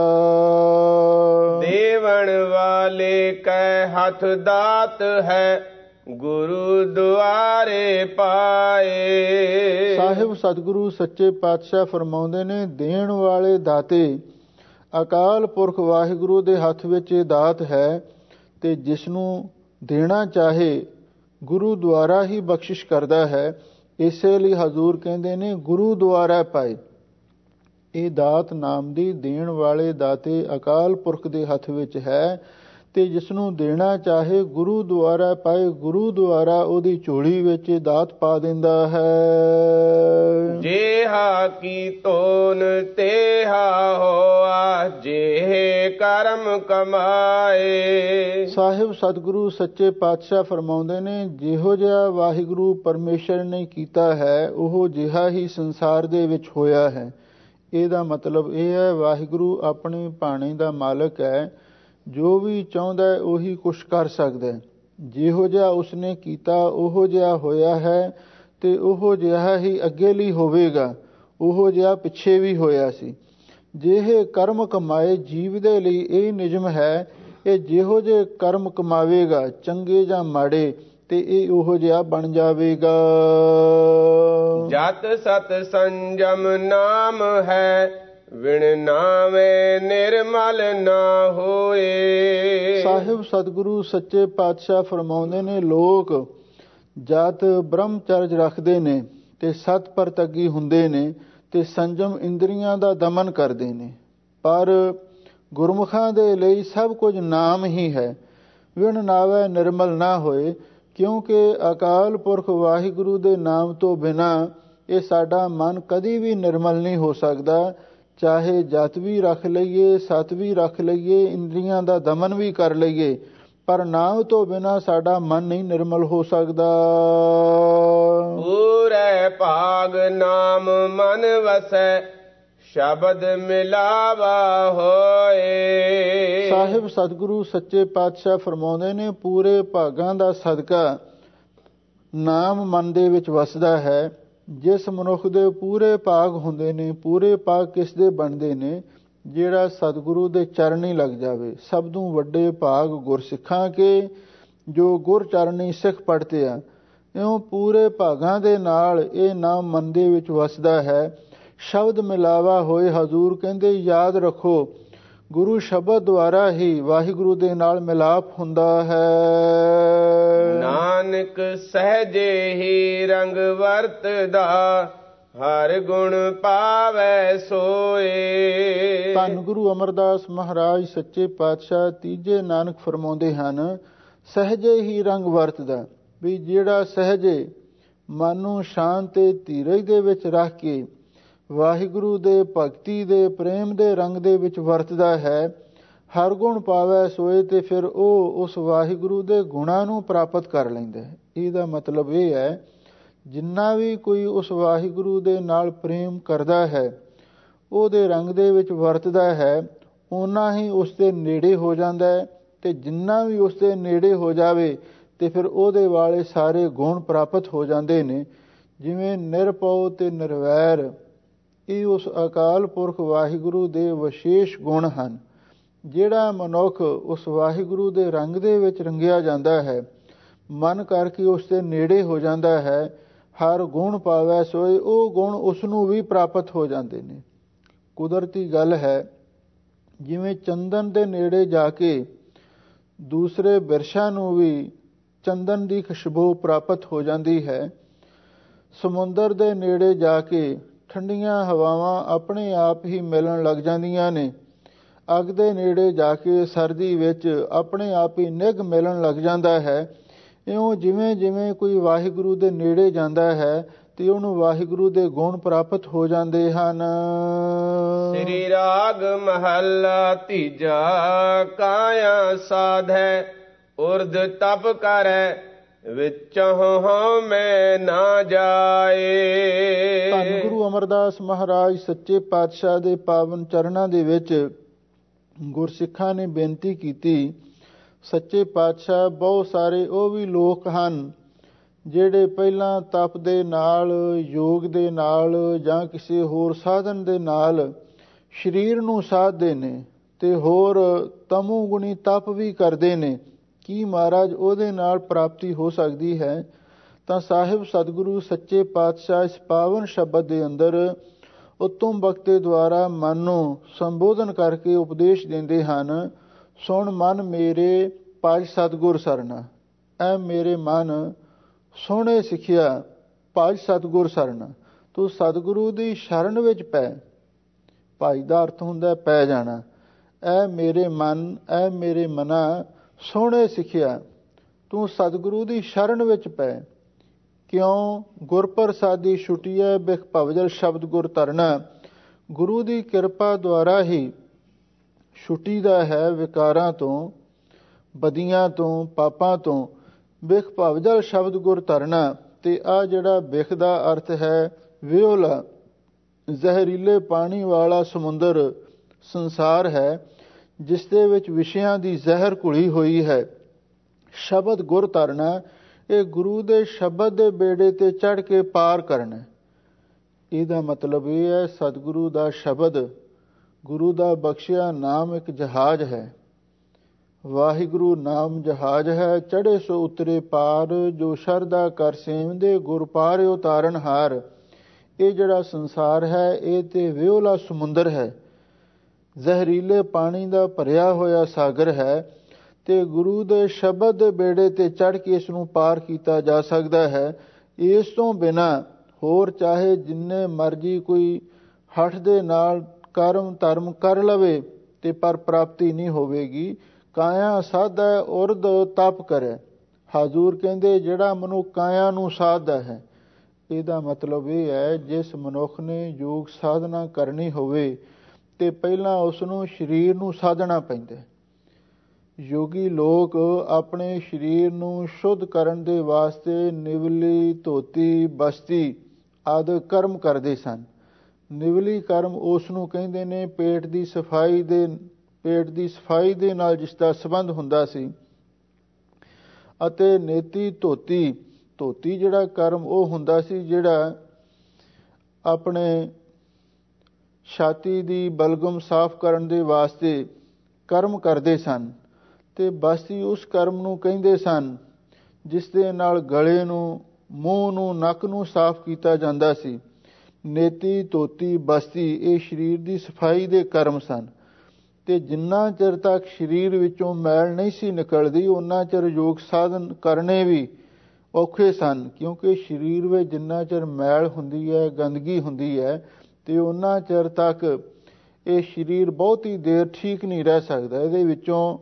ਦੇਵਣ ਵਾਲੇ ਕੈ ਹੱਥ ਦਾਤ ਹੈ, ਗੁਰੂ ਦੁਆਰੇ ਪਾਏ। ਸਾਹਿਬ ਸਤਿਗੁਰੂ ਸੱਚੇ ਪਾਤਸ਼ਾਹ ਫਰਮਾਉਂਦੇ ਨੇ, ਦੇਣ ਵਾਲੇ ਦਾਤੇ ਅਕਾਲ ਪੁਰਖ ਵਾਹਿਗੁਰੂ ਦੇ ਹੱਥ ਵਿੱਚ ਇਹ ਦਾਤ ਹੈ, ਤੇ ਜਿਸ ਨੂੰ ਦੇਣਾ ਚਾਹੇ ਗੁਰੂ ਦੁਆਰਾ ਹੀ ਬਖਸ਼ਿਸ਼ ਕਰਦਾ ਹੈ। ਇਸੇ ਲਈ ਹਜ਼ੂਰ ਕਹਿੰਦੇ ਨੇ, ਗੁਰੂ ਦੁਆਰਾ ਪਾਏ। ਇਹ ਦਾਤ ਨਾਮ ਦੀ ਦੇਣ ਵਾਲੇ ਦਾਤੇ ਅਕਾਲ ਪੁਰਖ ਦੇ ਹੱਥ ਵਿੱਚ ਹੈ, ਤੇ ਜਿਸ ਨੂੰ ਦੇਣਾ ਚਾਹੇ ਗੁਰੂ ਦੁਆਰਾ ਪਾਏ। ਗੁਰੂ ਦੁਆਰਾ ਉਹਦੀ ਝੋਲੀ ਵਿੱਚ ਦਾਤ ਪਾ ਦਿੰਦਾ ਹੈ। ਜੇਹਾ ਕੀ ਤੋਨ ਤੇਹਾ ਹੋਆ, ਜੇ ਕਰਮ ਕਮਾਏ। ਸਾਹਿਬ ਸਤਿਗੁਰੂ ਸੱਚੇ ਪਾਤਸ਼ਾਹ ਫਰਮਾਉਂਦੇ ਨੇ, ਜਿਹੋ ਜਿਹਾ ਵਾਹਿਗੁਰੂ ਪਰਮੇਸ਼ਰ ਨੇ ਕੀਤਾ ਹੈ, ਉਹ ਜਿਹਾ ਹੀ ਸੰਸਾਰ ਦੇ ਵਿੱਚ ਹੋਇਆ ਹੈ। ਇਹਦਾ ਮਤਲਬ ਇਹ ਹੈ, ਵਾਹਿਗੁਰੂ ਆਪਣੇ ਭਾਣੇ ਦਾ ਮਾਲਕ ਹੈ, ਜੋ ਵੀ ਚਾਹੁੰਦਾ ਉਹੀ ਕੁਛ ਕਰ ਸਕਦਾ। ਜਿਹੋ ਜਿਹਾ ਉਸਨੇ ਕੀਤਾ ਉਹੋ ਜਿਹਾ ਹੋਇਆ ਹੈ, ਤੇ ਉਹੋ ਜਿਹਾ ਹੀ ਅੱਗੇ ਲਈ ਹੋਵੇਗਾ, ਉਹੋ ਜਿਹਾ ਪਿੱਛੇ ਵੀ ਹੋਇਆ ਸੀ। ਜਿਹੇ ਕਰਮ ਕਮਾਏ, ਜੀਵ ਦੇ ਲਈ ਇਹ ਨਿਯਮ ਹੈ, ਇਹ ਜਿਹੋ ਜਿਹੇ ਕਰਮ ਕਮਾਵੇਗਾ, ਚੰਗੇ ਜਾਂ ਮਾੜੇ, ਤੇ ਇਹ ਉਹੋ ਜਿਹਾ ਬਣ ਜਾਵੇਗਾ। ਜਤ ਸਤ ਸੰਜਮ ਨਾਮ ਹੈ, ਵਿਣ ਨਾਵੇਂ ਨਿਰਮਲ ਨਾ ਹੋਏ। ਸਾਹਿਬ ਸਤਿਗੁਰੂ ਸੱਚੇ ਪਾਤਸ਼ਾਹ ਫਰਮਾਉਂਦੇ ਨੇ, ਲੋਕ ਜਦ ਬ੍ਰਹਮਚਰਜ ਰੱਖਦੇ ਨੇ ਤੇ ਸਤ ਪਰਤਗੀ ਹੁੰਦੇ ਨੇ ਤੇ ਸੰਜਮ ਇੰਦਰੀਆਂ ਦਾ ਦਮਨ ਕਰਦੇ ਨੇ, ਪਰ ਗੁਰਮੁਖਾਂ ਦੇ ਲਈ ਸਭ ਕੁਝ ਨਾਮ ਹੀ ਹੈ। ਵਿਣ ਨਾਵੇ ਨਿਰਮਲ ਨਾ ਹੋਏ, ਕਿਉਂਕਿ ਅਕਾਲ ਪੁਰਖ ਵਾਹਿਗੁਰੂ ਦੇ ਨਾਮ ਤੋਂ ਬਿਨਾਂ ਇਹ ਸਾਡਾ ਮਨ ਕਦੀ ਵੀ ਨਿਰਮਲ ਨਹੀਂ ਹੋ ਸਕਦਾ। ਚਾਹੇ ਜਤ ਵੀ ਰੱਖ ਲਈਏ, ਸਤ ਵੀ ਰੱਖ ਲਈਏ, ਇੰਦਰੀਆਂ ਦਾ ਦਮਨ ਵੀ ਕਰ ਲਈਏ, ਪਰ ਨਾਮ ਤੋਂ ਬਿਨਾਂ ਸਾਡਾ ਮਨ ਨਹੀਂ ਨਿਰਮਲ ਹੋ ਸਕਦਾ। ਪੂਰੇ ਭਾਗ ਨਾਮ ਮਨ ਵਸੈ, ਸ਼ਬਦ ਮਿਲਾਵਾ ਹੋਏ। ਸਾਹਿਬ ਸਤਿਗੁਰੂ ਸੱਚੇ ਪਾਤਸ਼ਾਹ ਫਰਮਾਉਂਦੇ ਨੇ, ਪੂਰੇ ਭਾਗਾਂ ਦਾ ਸਦਕਾ ਨਾਮ ਮਨ ਦੇ ਵਿੱਚ ਵਸਦਾ ਹੈ। ਜਿਸ ਮਨੁੱਖ ਦੇ ਪੂਰੇ ਭਾਗ ਹੁੰਦੇ ਨੇ, ਪੂਰੇ ਭਾਗ ਕਿਸ ਦੇ ਬਣਦੇ ਨੇ? ਜਿਹੜਾ ਸਤਿਗੁਰੂ ਦੇ ਚਰਨੀ ਲੱਗ ਜਾਵੇ। ਸਭ ਤੋਂ ਵੱਡੇ ਭਾਗ ਗੁਰਸਿੱਖਾਂ ਕੇ, ਜੋ ਗੁਰ ਚਰਨੀ ਸਿੱਖ ਪੜ੍ਹਤੇ ਆ। ਇਉਂ ਪੂਰੇ ਭਾਗਾਂ ਦੇ ਨਾਲ ਇਹ ਨਾਮ ਮਨ ਦੇ ਵਿੱਚ ਵਸਦਾ ਹੈ। ਸ਼ਬਦ ਮਿਲਾਵਾ ਹੋਏ, ਹਜ਼ੂਰ ਕਹਿੰਦੇ ਯਾਦ ਰੱਖੋ, ਗੁਰੂ ਸ਼ਬਦ ਦੁਆਰਾ ਹੀ ਵਾਹਿਗੁਰੂ ਦੇ ਨਾਲ ਮਿਲਾਪ ਹੁੰਦਾ ਹੈ। ਨਾਨਕ ਸਹਜੇ ਹੀ ਰੰਗ ਵਰਤਦਾ, ਹਰ ਗੁਣ ਪਾਵੈ ਸੋਏ। ਧੰਨ ਗੁਰੂ ਅਮਰਦਾਸ ਮਹਾਰਾਜ ਸੱਚੇ ਪਾਤਸ਼ਾਹ ਤੀਜੇ ਨਾਨਕ ਫਰਮਾਉਂਦੇ ਹਨ, ਸਹਜੇ ਹੀ ਰੰਗ ਵਰਤਦਾ, ਵੀ ਜਿਹੜਾ ਸਹਜੇ ਮਨ ਨੂੰ ਸ਼ਾਂਤ ਤੇ ਧੀਰਜ ਦੇ ਵਿੱਚ ਰੱਖ ਕੇ ਵਾਹਿਗੁਰੂ ਦੇ ਭਗਤੀ ਦੇ ਪ੍ਰੇਮ ਦੇ ਰੰਗ ਦੇ ਵਿੱਚ ਵਰਤਦਾ ਹੈ, ਹਰ ਗੁਣ ਪਾਵੈ ਸੋਏ, ਤੇ ਫਿਰ ਉਹ ਉਸ ਵਾਹਿਗੁਰੂ ਦੇ ਗੁਣਾਂ ਨੂੰ ਪ੍ਰਾਪਤ ਕਰ ਲੈਂਦਾ ਹੈ। ਇਹਦਾ ਮਤਲਬ ਇਹ ਹੈ, ਜਿੰਨਾ ਵੀ ਕੋਈ ਉਸ ਵਾਹਿਗੁਰੂ ਦੇ ਨਾਲ ਪ੍ਰੇਮ ਕਰਦਾ ਹੈ, ਉਹਦੇ ਰੰਗ ਦੇ ਵਿੱਚ ਵਰਤਦਾ ਹੈ, ਓਨਾ ਹੀ ਉਸ ਦੇ ਨੇੜੇ ਹੋ ਜਾਂਦਾ ਹੈ, ਤੇ ਜਿੰਨਾ ਵੀ ਉਸ ਦੇ ਨੇੜੇ ਹੋ ਜਾਵੇ ਤੇ ਫਿਰ ਉਹਦੇ ਵਾਲੇ ਸਾਰੇ ਗੁਣ ਪ੍ਰਾਪਤ ਹੋ ਜਾਂਦੇ ਨੇ। ਜਿਵੇਂ ਨਿਰਭਉ ਤੇ ਨਿਰਵੈਰ, ਇਹ ਉਸ ਅਕਾਲ ਪੁਰਖ ਵਾਹਿਗੁਰੂ ਦੇ ਵਿਸ਼ੇਸ਼ ਗੁਣ ਹਨ। ਜਿਹੜਾ ਮਨੁੱਖ ਉਸ ਵਾਹਿਗੁਰੂ ਦੇ ਰੰਗ ਦੇ ਵਿੱਚ ਰੰਗਿਆ ਜਾਂਦਾ ਹੈ, ਮਨ ਕਰਕੇ ਉਸ ਦੇ ਨੇੜੇ ਹੋ ਜਾਂਦਾ ਹੈ, ਹਰ ਗੁਣ ਪਾਵੈ ਸੋਏ, ਉਹ ਗੁਣ ਉਸ ਨੂੰ ਵੀ ਪ੍ਰਾਪਤ ਹੋ ਜਾਂਦੇ ਨੇ। ਕੁਦਰਤੀ ਗੱਲ ਹੈ, ਜਿਵੇਂ ਚੰਦਨ ਦੇ ਨੇੜੇ ਜਾ ਕੇ ਦੂਸਰੇ ਬਿਰਛਾਂ ਨੂੰ ਵੀ ਚੰਦਨ ਦੀ ਖੁਸ਼ਬੂ ਪ੍ਰਾਪਤ ਹੋ ਜਾਂਦੀ ਹੈ। ਸਮੁੰਦਰ ਦੇ ਨੇੜੇ ਜਾ ਕੇ ਠੰਡੀਆਂ ਹਵਾਵਾਂ ਆਪਣੇ ਆਪ ਹੀ ਮਿਲਣ ਲੱਗ ਜਾਂਦੀਆਂ ਨੇ। ਅੱਗ ਦੇ ਨੇੜੇ ਜਾ ਕੇ ਸਰਦੀ ਵਿੱਚ ਆਪਣੇ ਆਪ ਹੀ ਨਿੱਘ ਮਿਲਣ ਲੱਗ ਜਾਂਦਾ ਹੈ। ਇਉਂ ਜਿਵੇਂ ਜਿਵੇਂ ਕੋਈ ਵਾਹਿਗੁਰੂ ਦੇ ਨੇੜੇ ਜਾਂਦਾ ਹੈ ਤੇ ਉਹਨੂੰ ਵਾਹਿਗੁਰੂ ਦੇ ਗੁਣ ਪ੍ਰਾਪਤ ਹੋ ਜਾਂਦੇ ਹਨ। ਸ੍ਰੀ ਰਾਗ ਮਹੱਲਾ ਤੀਜਾ। ਕਾਇਆ ਸਾਧੈ ਉਰਧ ਤਪ ਕਰੈ, ਵਿੱਚੋਂ ਹਉਮੈ ਨਾ ਜਾਏ। ਧੰਨ ਗੁਰੂ ਅਮਰਦਾਸ ਮਹਾਰਾਜ ਸੱਚੇ ਪਾਤਸ਼ਾਹ ਦੇ ਪਾਵਨ ਚਰਨਾਂ ਦੇ ਵਿੱਚ ਗੁਰਸਿੱਖਾਂ ਨੇ ਬੇਨਤੀ ਕੀਤੀ, ਸੱਚੇ ਪਾਤਸ਼ਾਹ ਬਹੁਤ ਸਾਰੇ ਉਹ ਵੀ ਲੋਕ ਹਨ ਜਿਹੜੇ ਪਹਿਲਾਂ ਤਪ ਦੇ ਨਾਲ, ਯੋਗ ਦੇ ਨਾਲ ਜਾਂ ਕਿਸੇ ਹੋਰ ਸਾਧਨ ਦੇ ਨਾਲ ਸਰੀਰ ਨੂੰ ਸਾਧਦੇ ਨੇ ਤੇ ਹੋਰ ਤਮੋ ਗੁਣੀ ਤਪ ਵੀ ਕਰਦੇ ਨੇ। ਕੀ ਮਹਾਰਾਜ ਉਹਦੇ ਨਾਲ ਪ੍ਰਾਪਤੀ ਹੋ ਸਕਦੀ ਹੈ? ਤਾਂ ਸਾਹਿਬ ਸਤਿਗੁਰੂ ਸੱਚੇ ਪਾਤਸ਼ਾਹ ਇਸ ਪਾਵਨ ਸ਼ਬਦ ਦੇ ਅੰਦਰ ਉੱਤਮ ਬਖਤੇ ਦੁਆਰਾ ਮਨ ਨੂੰ ਸੰਬੋਧਨ ਕਰਕੇ ਉਪਦੇਸ਼ ਦਿੰਦੇ ਹਨ। ਸੁਣ ਮਨ ਮੇਰੇ ਭਜ ਸਤਿਗੁਰ ਸਰਨਾ, ਐ ਮੇਰੇ ਮਨ ਸੋਹਣੇ ਸਿੱਖਿਆ ਭਜ ਸਤਿਗੁਰ ਸਰਨਾ। ਤੂੰ ਸਤਿਗੁਰੂ ਦੀ ਸ਼ਰਨ ਵਿੱਚ ਪੈ। ਭਜ ਦਾ ਅਰਥ ਹੁੰਦਾ ਪੈ ਜਾਣਾ। ਐ ਮੇਰੇ ਮਨ, ਐ ਮੇਰੇ ਮਨਾ ਸੋਹਣੇ ਸਿੱਖਿਆ, ਤੂੰ ਸਤਿਗੁਰੂ ਦੀ ਸ਼ਰਨ ਵਿੱਚ ਪੈ। ਕਿਉਂ? ਗੁਰ ਪ੍ਰਸਾਦੀ ਛੁਟੀਐ ਬਿਖ ਭਵਜਲ ਸ਼ਬਦ ਗੁਰ ਧਰਨਾ। ਗੁਰੂ ਦੀ ਕਿਰਪਾ ਦੁਆਰਾ ਹੀ ਛੁੱਟੀ ਦਾ ਹੈ ਵਿਕਾਰਾਂ ਤੋਂ, ਬਦੀਆਂ ਤੋਂ, ਪਾਪਾਂ ਤੋਂ। ਬਿਖ ਭਵਜਲ ਸ਼ਬਦ ਗੁਰ ਧਰਨਾ। ਤੇ ਆ ਜਿਹੜਾ ਬਿਖ ਦਾ ਅਰਥ ਹੈ ਵਿਓਲਾ, ਜ਼ਹਿਰੀਲੇ ਪਾਣੀ ਵਾਲਾ ਸਮੁੰਦਰ ਸੰਸਾਰ ਹੈ, ਜਿਸ ਦੇ ਵਿੱਚ ਵਿਸ਼ਿਆਂ ਦੀ ਜ਼ਹਿਰ ਘੁਲੀ ਹੋਈ ਹੈ। ਸ਼ਬਦ ਗੁਰ ਧਰਨਾ, ਇਹ ਗੁਰੂ ਦੇ ਸ਼ਬਦ ਦੇ ਬੇੜੇ ਤੇ ਚੜ੍ਹ ਕੇ ਪਾਰ ਕਰਨਾ। ਇਹਦਾ ਮਤਲਬ ਇਹ ਹੈ, ਸਤਿਗੁਰੂ ਦਾ ਸ਼ਬਦ, ਗੁਰੂ ਦਾ ਬਖਸ਼ਿਆ ਨਾਮ ਇੱਕ ਜਹਾਜ਼ ਹੈ। ਵਾਹਿਗੁਰੂ ਨਾਮ ਜਹਾਜ਼ ਹੈ, ਚੜ੍ਹੇ ਸੋ ਉਤਰੇ ਪਾਰ, ਜੋ ਸ਼ਰਧਾ ਕਰ ਸੇਵਦੇ ਗੁਰ ਪਾਰਿਓ ਤਾਰਨ ਹਾਰ। ਇਹ ਜਿਹੜਾ ਸੰਸਾਰ ਹੈ, ਇਹ ਤੇ ਵਿਓਲਾ ਸਮੁੰਦਰ ਹੈ, ਜ਼ਹਿਰੀਲੇ ਪਾਣੀ ਦਾ ਭਰਿਆ ਹੋਇਆ ਸਾਗਰ ਹੈ, ਤੇ ਗੁਰੂ ਦੇ ਸ਼ਬਦ ਦੇ ਬੇੜੇ ਤੇ ਚੜ੍ਹ ਕੇ ਇਸ ਨੂੰ ਪਾਰ ਕੀਤਾ ਜਾ ਸਕਦਾ ਹੈ। ਇਸ ਤੋਂ ਬਿਨਾਂ ਹੋਰ ਚਾਹੇ ਜਿੰਨੇ ਮਰਜ਼ੀ ਕੋਈ ਹੱਠ ਦੇ ਨਾਲ ਕਰਮ ਧਰਮ ਕਰ ਲਵੇ ਤੇ ਪਰ ਪ੍ਰਾਪਤੀ ਨਹੀਂ ਹੋਵੇਗੀ। ਕਾਇਆ ਸਾਧੈ ਉਰਧ ਤਪ ਕਰੇ। ਹਜ਼ੂਰ ਕਹਿੰਦੇ ਜਿਹੜਾ ਮਨੁੱਖ ਕਾਇਆ ਨੂੰ ਸਾਧਦਾ ਹੈ, ਇਹਦਾ ਮਤਲਬ ਇਹ ਹੈ ਜਿਸ ਮਨੁੱਖ ਨੇ ਯੋਗ ਸਾਧਨਾ ਕਰਨੀ ਹੋਵੇ ਤੇ ਪਹਿਲਾਂ ਉਸ ਨੂੰ ਸਰੀਰ ਨੂੰ ਸਾਧਣਾ ਪੈਂਦਾ। ਯੋਗੀ ਲੋਕ ਆਪਣੇ ਸਰੀਰ ਨੂੰ ਸ਼ੁੱਧ ਕਰਨ ਦੇ ਵਾਸਤੇ ਨਿਵਲੀ, ਧੋਤੀ, ਬਸਤੀ ਆਦਿ ਕਰਮ ਕਰਦੇ ਸਨ। ਨਿਵਲੀ ਕਰਮ ਉਸ ਨੂੰ ਕਹਿੰਦੇ ਨੇ ਪੇਟ ਦੀ ਸਫਾਈ ਦੇ ਨਾਲ ਜਿਸ ਦਾ ਸੰਬੰਧ ਹੁੰਦਾ ਸੀ। ਅਤੇ ਨੇਤੀ ਧੋਤੀ ਜਿਹੜਾ ਕਰਮ ਉਹ ਹੁੰਦਾ ਸੀ ਜਿਹੜਾ ਆਪਣੇ ਛਾਤੀ ਦੀ ਬਲਗਮ ਸਾਫ਼ ਕਰਨ ਦੇ ਵਾਸਤੇ ਕਰਮ ਕਰਦੇ ਸਨ। ਤੇ ਬਸਤੀ ਉਸ ਕਰਮ ਨੂੰ ਕਹਿੰਦੇ ਸਨ ਜਿਸ ਦੇ ਨਾਲ ਗਲੇ ਨੂੰ, ਮੂੰਹ ਨੂੰ, ਨੱਕ ਨੂੰ ਸਾਫ਼ ਕੀਤਾ ਜਾਂਦਾ ਸੀ। ਨੇਤੀ, ਧੋਤੀ, ਬਸਤੀ ਇਹ ਸਰੀਰ ਦੀ ਸਫਾਈ ਦੇ ਕਰਮ ਸਨ। ਤੇ ਜਿੰਨਾ ਚਿਰ ਤੱਕ ਸਰੀਰ ਵਿੱਚੋਂ ਮੈਲ ਨਹੀਂ ਸੀ ਨਿਕਲਦੀ, ਉਹਨਾਂ ਚਿਰ ਯੋਗ ਸਾਧਨ ਕਰਨੇ ਵੀ ਔਖੇ ਸਨ। ਕਿਉਂਕਿ ਸਰੀਰ ਵਿੱਚ ਜਿੰਨਾ ਚਿਰ ਮੈਲ ਹੁੰਦੀ ਹੈ, ਗੰਦਗੀ ਹੁੰਦੀ ਹੈ, ਤੇ ਉਹਨਾਂ ਚਿਰ ਤੱਕ ਇਹ ਸਰੀਰ ਬਹੁਤੀ ਦੇਰ ਠੀਕ ਨਹੀਂ ਰਹਿ ਸਕਦਾ। ਇਹਦੇ ਵਿੱਚੋਂ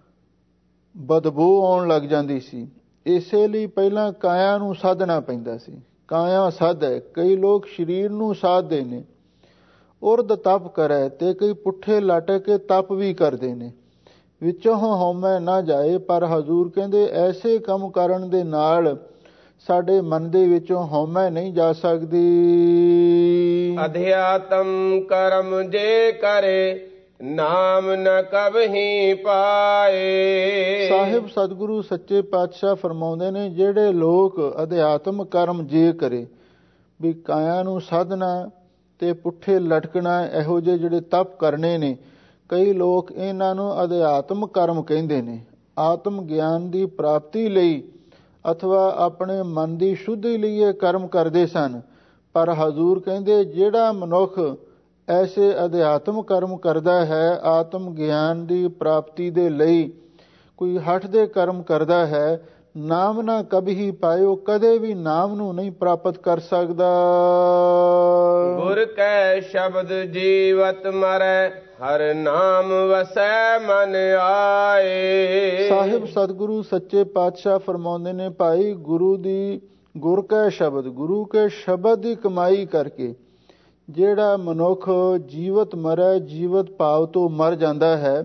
ਬਦਬੂ ਆਉਣ ਲੱਗ ਜਾਂਦੀ ਸੀ। ਇਸੇ ਲਈ ਪਹਿਲਾਂ ਕਾਇਆ ਨੂੰ ਸਾਧਣਾ ਪੈਂਦਾ ਸੀ। ਕਾਇਆ ਸਾਧੈ, ਕਈ ਲੋਕ ਸਰੀਰ ਨੂੰ ਸਾਧਦੇ ਨੇ। ਉਰਧ ਤਪ ਕਰੈ, ਤੇ ਕਈ ਪੁੱਠੇ ਲਟਕ ਕੇ ਤਪ ਵੀ ਕਰਦੇ ਨੇ। ਵਿੱਚੋਂ ਹਉਮੈ ਨਾ ਜਾਏ। ਪਰ ਹਜ਼ੂਰ ਕਹਿੰਦੇ ਐਸੇ ਕੰਮ ਕਰਨ ਦੇ ਨਾਲ ਸਾਡੇ ਮਨ ਦੇ ਵਿੱਚੋਂ ਹਉਮੈ ਨਹੀਂ ਜਾ ਸਕਦੀ। ਅਧਿਆਤਮ ਕਰਮ ਜੇ ਕਰੇ, ਨਾਮ ਨ ਕਬਹੀ ਪਾਏ। ਸਾਹਿਬ ਸਤਿਗੁਰੂ ਸੱਚੇ ਪਾਤਸ਼ਾਹ ਫਰਮਾਉਂਦੇ ਨੇ, ਜਿਹੜੇ ਲੋਕ ਅਧਿਆਤਮ ਕਰਮ ਜੇ ਕਰੇ, ਵੀ ਕਾਇਆ ਨੂੰ ਸਾਧਨਾ ਤੇ ਪੁੱਠੇ ਲਟਕਣਾ, ਇਹੋ ਜਿਹੇ ਜਿਹੜੇ ਤਪ ਕਰਨੇ ਨੇ, ਕਈ ਲੋਕ ਇਹਨਾਂ ਨੂੰ ਅਧਿਆਤਮ ਕਰਮ ਕਹਿੰਦੇ ਨੇ। ਆਤਮ ਗਿਆਨ ਦੀ ਪ੍ਰਾਪਤੀ ਲਈ ਅਥਵਾ ਆਪਣੇ ਮਨ ਦੀ ਸ਼ੁੱਧੀ ਲਈ ਇਹ ਕਰਮ ਕਰਦੇ ਸਨ। ਪਰ ਹਜ਼ੂਰ ਕਹਿੰਦੇ, ਜਿਹੜਾ ਮਨੁੱਖ ਐਸੇ ਅਧਿਆਤਮ ਕਰਮ ਕਰਦਾ ਹੈ, ਆਤਮ ਗਿਆਨ ਦੀ ਪ੍ਰਾਪਤੀ ਦੇ ਲਈ ਕੋਈ ਹਠ ਦੇ ਕਰਮ ਕਰਦਾ ਹੈ, ਨਾਮ ਨਾ ਕਬਹੀ ਪਾਇਓ, ਕਦੇ ਵੀ ਨਾਮ ਨੂੰ ਨਹੀਂ ਪ੍ਰਾਪਤ ਕਰ ਸਕਦਾ। ਗੁਰ ਕੈ ਸ਼ਬਦ ਜੀਵਤ ਮਰੈ, ਹਰ ਨਾਮ ਵਸੈ ਮਨ ਆਏ। ਸਾਹਿਬ ਸਤਿਗੁਰੂ ਸੱਚੇ ਪਾਤਸ਼ਾਹ ਫਰਮਾਉਂਦੇ ਨੇ, ਭਾਈ ਗੁਰ ਕੈ ਸ਼ਬਦ, ਗੁਰੂ ਕੇ ਸ਼ਬਦ ਦੀ ਕਮਾਈ ਕਰਕੇ ਜਿਹੜਾ ਮਨੁੱਖ ਜੀਵਤ ਮਰੈ, ਜੀਵਤ ਭਾਵ ਤੋਂ ਮਰ ਜਾਂਦਾ ਹੈ,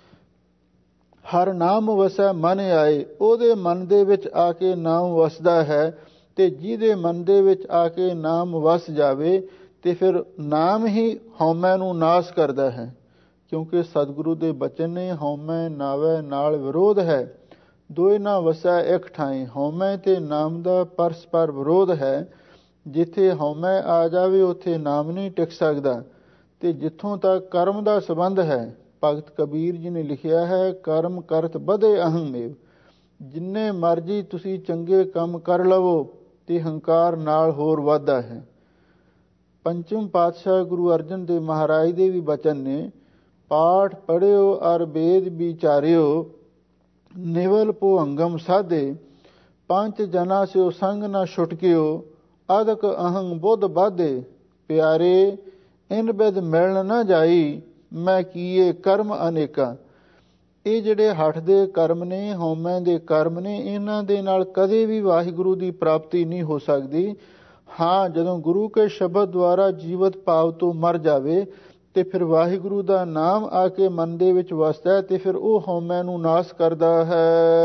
ਹਰ ਨਾਮ ਵਸੈ ਮਨ ਆਏ, ਉਹਦੇ ਮਨ ਦੇ ਵਿੱਚ ਆ ਕੇ ਨਾਮ ਵਸਦਾ ਹੈ। ਤੇ ਜਿਹਦੇ ਮਨ ਦੇ ਵਿੱਚ ਆ ਕੇ ਨਾਮ ਵਸ ਜਾਵੇ ਤੇ ਫਿਰ ਨਾਮ ਹੀ ਹਉਮੈ ਨੂੰ ਨਾਸ ਕਰਦਾ ਹੈ। ਕਿਉਂਕਿ ਸਤਿਗੁਰੂ ਦੇ ਬਚਨ ਨੇ, ਹਉਮੈ ਨਾਵੈ ਨਾਲ ਵਿਰੋਧ ਹੈ, ਦੋਇ ਨਾ ਵਸੈ ਇੱਕ ਠਾਈ। ਹਉਮੈ ਤੇ ਨਾਮ ਦਾ ਪਰਸਪਰ ਵਿਰੋਧ ਹੈ। ਜਿੱਥੇ ਹਉਮੈ ਆ ਜਾਵੇ ਉੱਥੇ ਨਾਮ ਨਹੀਂ ਟਿਕ ਸਕਦਾ। ਤੇ ਜਿੱਥੋਂ ਤੱਕ ਕਰਮ ਦਾ ਸੰਬੰਧ ਹੈ, ਭਗਤ ਕਬੀਰ ਜੀ ਨੇ ਲਿਖਿਆ ਹੈ, ਕਰਮ ਕਰਤ ਵਧੇ ਅਹੰਮੇਵ। ਜਿੰਨੇ ਮਰਜੀ ਤੁਸੀਂ ਚੰਗੇ ਕੰਮ ਕਰ ਲਵੋ ਤੇ ਹੰਕਾਰ ਨਾਲ ਹੋਰ ਵੱਧਦਾ ਹੈ। ਪੰਚਮ ਪਾਤਸ਼ਾਹ ਗੁਰੂ ਅਰਜਨ ਦੇਵ ਮਹਾਰਾਜ ਦੇ ਵੀ ਬਚਨ ਨੇ, ਪਾਠ ਪੜ੍ਹਿਓ ਅਰ ਵੇਦ ਵਿਚਾਰਿਓ, ਨਿਵਲ ਭੁਅੰਗਮ ਸਾਧੇ, ਪੰਚ ਜਨਾ ਸਿਓ ਸੰਗ ਨਾ ਛੁਟਕਿਓ, ਅਦਕ ਅਹੰ ਬੁੱਧ ਬਾਧੇ, ਪਿਆਰੇ ਇਨ ਬਿਦ ਮਿਲਣ ਨਾ ਜਾਈ, ਮੈਂ ਕੀਏ ਕਰਮ ਅਨੇਕਾਂ। ਇਹ ਜਿਹੜੇ ਹਠ ਦੇ ਕਰਮ ਨੇ, ਹਉਮੈ ਦੇ ਕਰਮ ਨੇ, ਇਹਨਾਂ ਦੇ ਨਾਲ ਕਦੇ ਵੀ ਵਾਹਿਗੁਰੂ ਦੀ ਪ੍ਰਾਪਤੀ ਨਹੀਂ ਹੋ ਸਕਦੀ। ਹਾਂ, ਜਦੋਂ ਗੁਰੂ ਕੇ ਸ਼ਬਦ ਦੁਆਰਾ ਜੀਵਤ ਭਾਵ ਤੋਂ ਮਰ ਜਾਵੇ ਤੇ ਫਿਰ ਵਾਹਿਗੁਰੂ ਦਾ ਨਾਮ ਆ ਕੇ ਮਨ ਦੇ ਵਿੱਚ ਵਸਦਾ ਹੈ ਤੇ ਫਿਰ ਉਹ ਹਉਮੈ ਨੂੰ ਨਾਸ ਕਰਦਾ ਹੈ।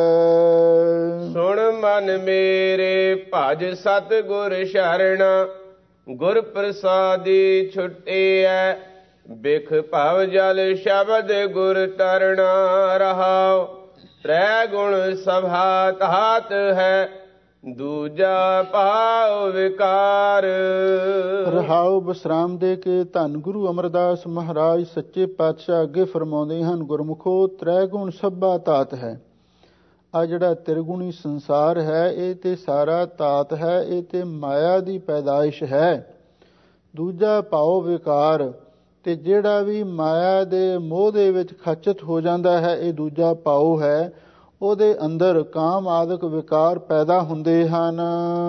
ਸੁਣ ਮਨ ਮੇਰੇ ਭਜ ਸਤਿਗੁਰ ਸ਼ਰਣਾ, ਗੁਰ ਪ੍ਰਸਾਦੀ ਛੁਟਿਐ, ਬਿਖ ਭਵ ਜਲ ਸ਼ਬਦ ਗੁਰ ਤਰਣਾ ਰਹਾਉ। ਤ੍ਰੈ ਗੁਣ ਸਭਾ ਧਾਤ ਹੈ, ਦੂਜਾ ਭਾਉ ਵਿਕਾਰ। ਰਹਾਉ ਵਿਸਰਾਮ ਦੇ ਕੇ ਧੰਨ ਗੁਰੂ ਅਮਰਦਾਸ ਮਹਾਰਾਜ ਸੱਚੇ ਪਾਤਸ਼ਾਹ ਅੱਗੇ ਫਰਮਾਉਂਦੇ ਹਨ, ਗੁਰਮੁਖੋ ਤ੍ਰੈ ਗੁਣ ਸਭਾ ਧਾਤ ਹੈ। ਆ ਜਿਹੜਾ ਤਿਰਗੁਣੀ ਸੰਸਾਰ ਹੈ, ਇਹ ਤੇ ਸਾਰਾ ਧਾਤ ਹੈ, ਇਹ ਤੇ ਮਾਇਆ ਦੀ ਪੈਦਾਇਸ਼ ਹੈ। ਦੂਜਾ ਭਾਉ ਵਿਕਾਰ, ਤੇ ਜਿਹੜਾ ਵੀ ਮਾਇਆ ਦੇ ਮੋਹ ਦੇ ਵਿੱਚ ਖਚਿਤ ਹੋ ਜਾਂਦਾ ਹੈ, ਇਹ ਦੂਜਾ ਭਾਉ ਹੈ। ਉਹਦੇ ਅੰਦਰ ਕਾਮ ਆਦਿਕ ਵਿਕਾਰ ਪੈਦਾ ਹੁੰਦੇ ਹਨ।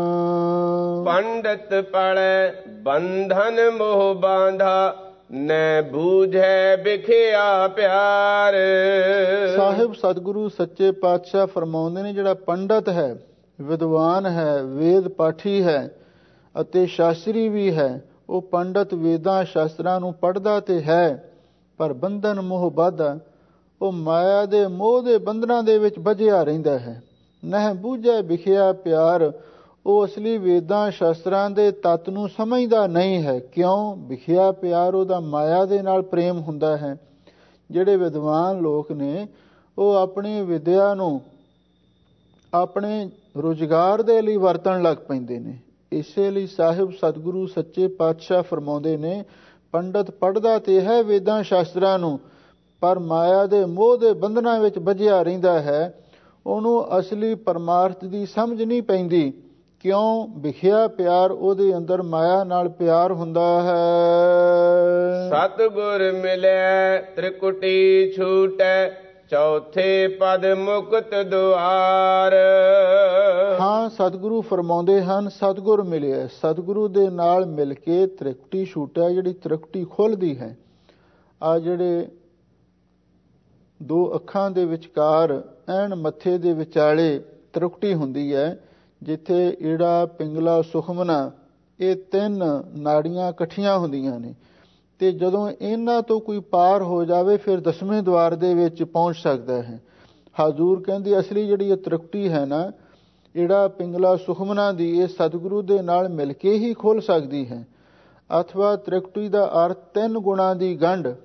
ਪੰਡਤ ਪੜੈ ਬੰਧਨ ਮੋਹ ਬਾਂਧਾ, ਨੈ ਬੂਝੈ ਵਿਖਿਆ ਪਿਆਰ। ਸਾਹਿਬ ਸਤਿਗੁਰੂ ਸੱਚੇ ਪਾਤਸ਼ਾਹ ਫਰਮਾਉਂਦੇ ਨੇ, ਜਿਹੜਾ ਪੰਡਤ ਹੈ, ਵਿਦਵਾਨ ਹੈ, ਵੇਦ ਪਾਠੀ ਹੈ ਅਤੇ ਸ਼ਾਸਤਰੀ ਵੀ ਹੈ, ਉਹ ਪੰਡਤ ਵੇਦਾਂ ਸ਼ਾਸਤਰਾਂ ਨੂੰ ਪੜ੍ਹਦਾ ਤੇ ਹੈ, ਪਰ ਬੰਧਨ ਮੋਹ ਬਾਧਾ, ਉਹ ਮਾਇਆ ਦੇ ਮੋਹ ਦੇ ਬੰਧਨਾਂ ਦੇ ਵਿੱਚ ਬੱਝਿਆ ਰਹਿੰਦਾ ਹੈ। ਨਹਿ ਬੂਝੈ ਵਿਖਿਆ ਪਿਆਰ, ਉਹ ਅਸਲੀ ਵੇਦਾਂ ਸ਼ਾਸਤਰਾਂ ਦੇ ਤੱਤ ਨੂੰ ਸਮਝਦਾ ਨਹੀਂ ਹੈ। ਕਿਉਂ? ਵਿਖਿਆ ਪਿਆਰ, ਉਹਦਾ ਮਾਇਆ ਦੇ ਨਾਲ ਪ੍ਰੇਮ ਹੁੰਦਾ ਹੈ। ਜਿਹੜੇ ਵਿਦਵਾਨ ਲੋਕ ਨੇ, ਉਹ ਆਪਣੀ ਵਿਦਿਆ ਨੂੰ ਆਪਣੇ ਰੁਜ਼ਗਾਰ ਦੇ ਲਈ ਵਰਤਣ ਲੱਗ ਪੈਂਦੇ ਨੇ। ਇਸੇ ਲਈ ਸਾਹਿਬ ਸਤਿਗੁਰੂ ਸੱਚੇ ਪਾਤਸ਼ਾਹ ਫਰਮਾਉਂਦੇ ਨੇ, ਪੰਡਤ ਪੜ੍ਹਦਾ ਤੇ ਹੈ ਵੇਦਾਂ ਸ਼ਾਸਤਰਾਂ ਨੂੰ, ਪਰ ਮਾਇਆ ਦੇ ਮੋਹ ਦੇ ਬੰਧਨਾਂ ਵਿੱਚ ਬੱਝਿਆ ਰਹਿੰਦਾ ਹੈ। ਉਹਨੂੰ ਅਸਲੀ ਪਰਮਾਰਥ ਦੀ ਸਮਝ ਨਹੀਂ ਪੈਂਦੀ। ਕਿਉਂ? ਵਿਖਿਆ ਪਿਆਰ, ਉਹਦੇ ਅੰਦਰ ਮਾਇਆ ਨਾਲ ਪਿਆਰ ਹੁੰਦਾ ਹੈ। ਸਤਿਗੁਰ ਮਿਲੈ ਤ੍ਰਿਕੁਟੀ ਛੂਟੈ, ਚੌਥੇ ਪਦ ਮੁਕਤ ਦੁਆਰ। ਹਾਂ, ਸਤਿਗੁਰੂ ਫਰਮਾਉਂਦੇ ਹਨ, ਸਤਿਗੁਰ ਮਿਲਿਆ, ਸਤਿਗੁਰੂ ਦੇ ਨਾਲ ਮਿਲ ਕੇ ਤ੍ਰਿਕੁਟੀ ਛੂਟਿਆ, ਜਿਹੜੀ ਤ੍ਰਿਕੁਟੀ ਖੁੱਲ੍ਹਦੀ ਹੈ। ਆ ਜਿਹੜੇ ਦੋ ਅੱਖਾਂ ਦੇ ਵਿਚਕਾਰ ਐਨ ਮੱਥੇ ਦੇ ਵਿਚਾਲੇ ਤ੍ਰਿਕੁਟੀ ਹੁੰਦੀ ਹੈ, ਜਿੱਥੇ ਈੜਾ, ਪਿੰਗਲਾ, ਸੁਖਮਨਾ, ਇਹ ਤਿੰਨ ਨਾੜੀਆਂ ਇਕੱਠੀਆਂ ਹੁੰਦੀਆਂ ਨੇ। ਤੇ ਜਦੋਂ ਇਹਨਾਂ ਤੋਂ ਕੋਈ ਪਾਰ ਹੋ ਜਾਵੇ ਫਿਰ 10ਵੇਂ ਦੁਆਰ ਦੇ ਵਿੱਚ ਪਹੁੰਚ ਸਕਦਾ ਹੈ। ਹਜ਼ੂਰ ਕਹਿੰਦੇ, ਅਸਲੀ ਜਿਹੜੀ ਇਹ ਤ੍ਰਿਕੁਟੀ ਹੈ ਨਾ, ਈੜਾ, ਪਿੰਗਲਾ, ਸੁਖਮਨਾ ਦੀ, ਇਹ ਸਤਿਗੁਰੂ ਦੇ ਨਾਲ ਮਿਲ ਕੇ ਹੀ ਖੁੱਲ੍ਹ ਸਕਦੀ ਹੈ। ਅਥਵਾ ਤ੍ਰਿਕੁਟੀ ਦਾ ਅਰਥ 3 ਗੁਣਾਂ ਦੀ ਗੰਢ,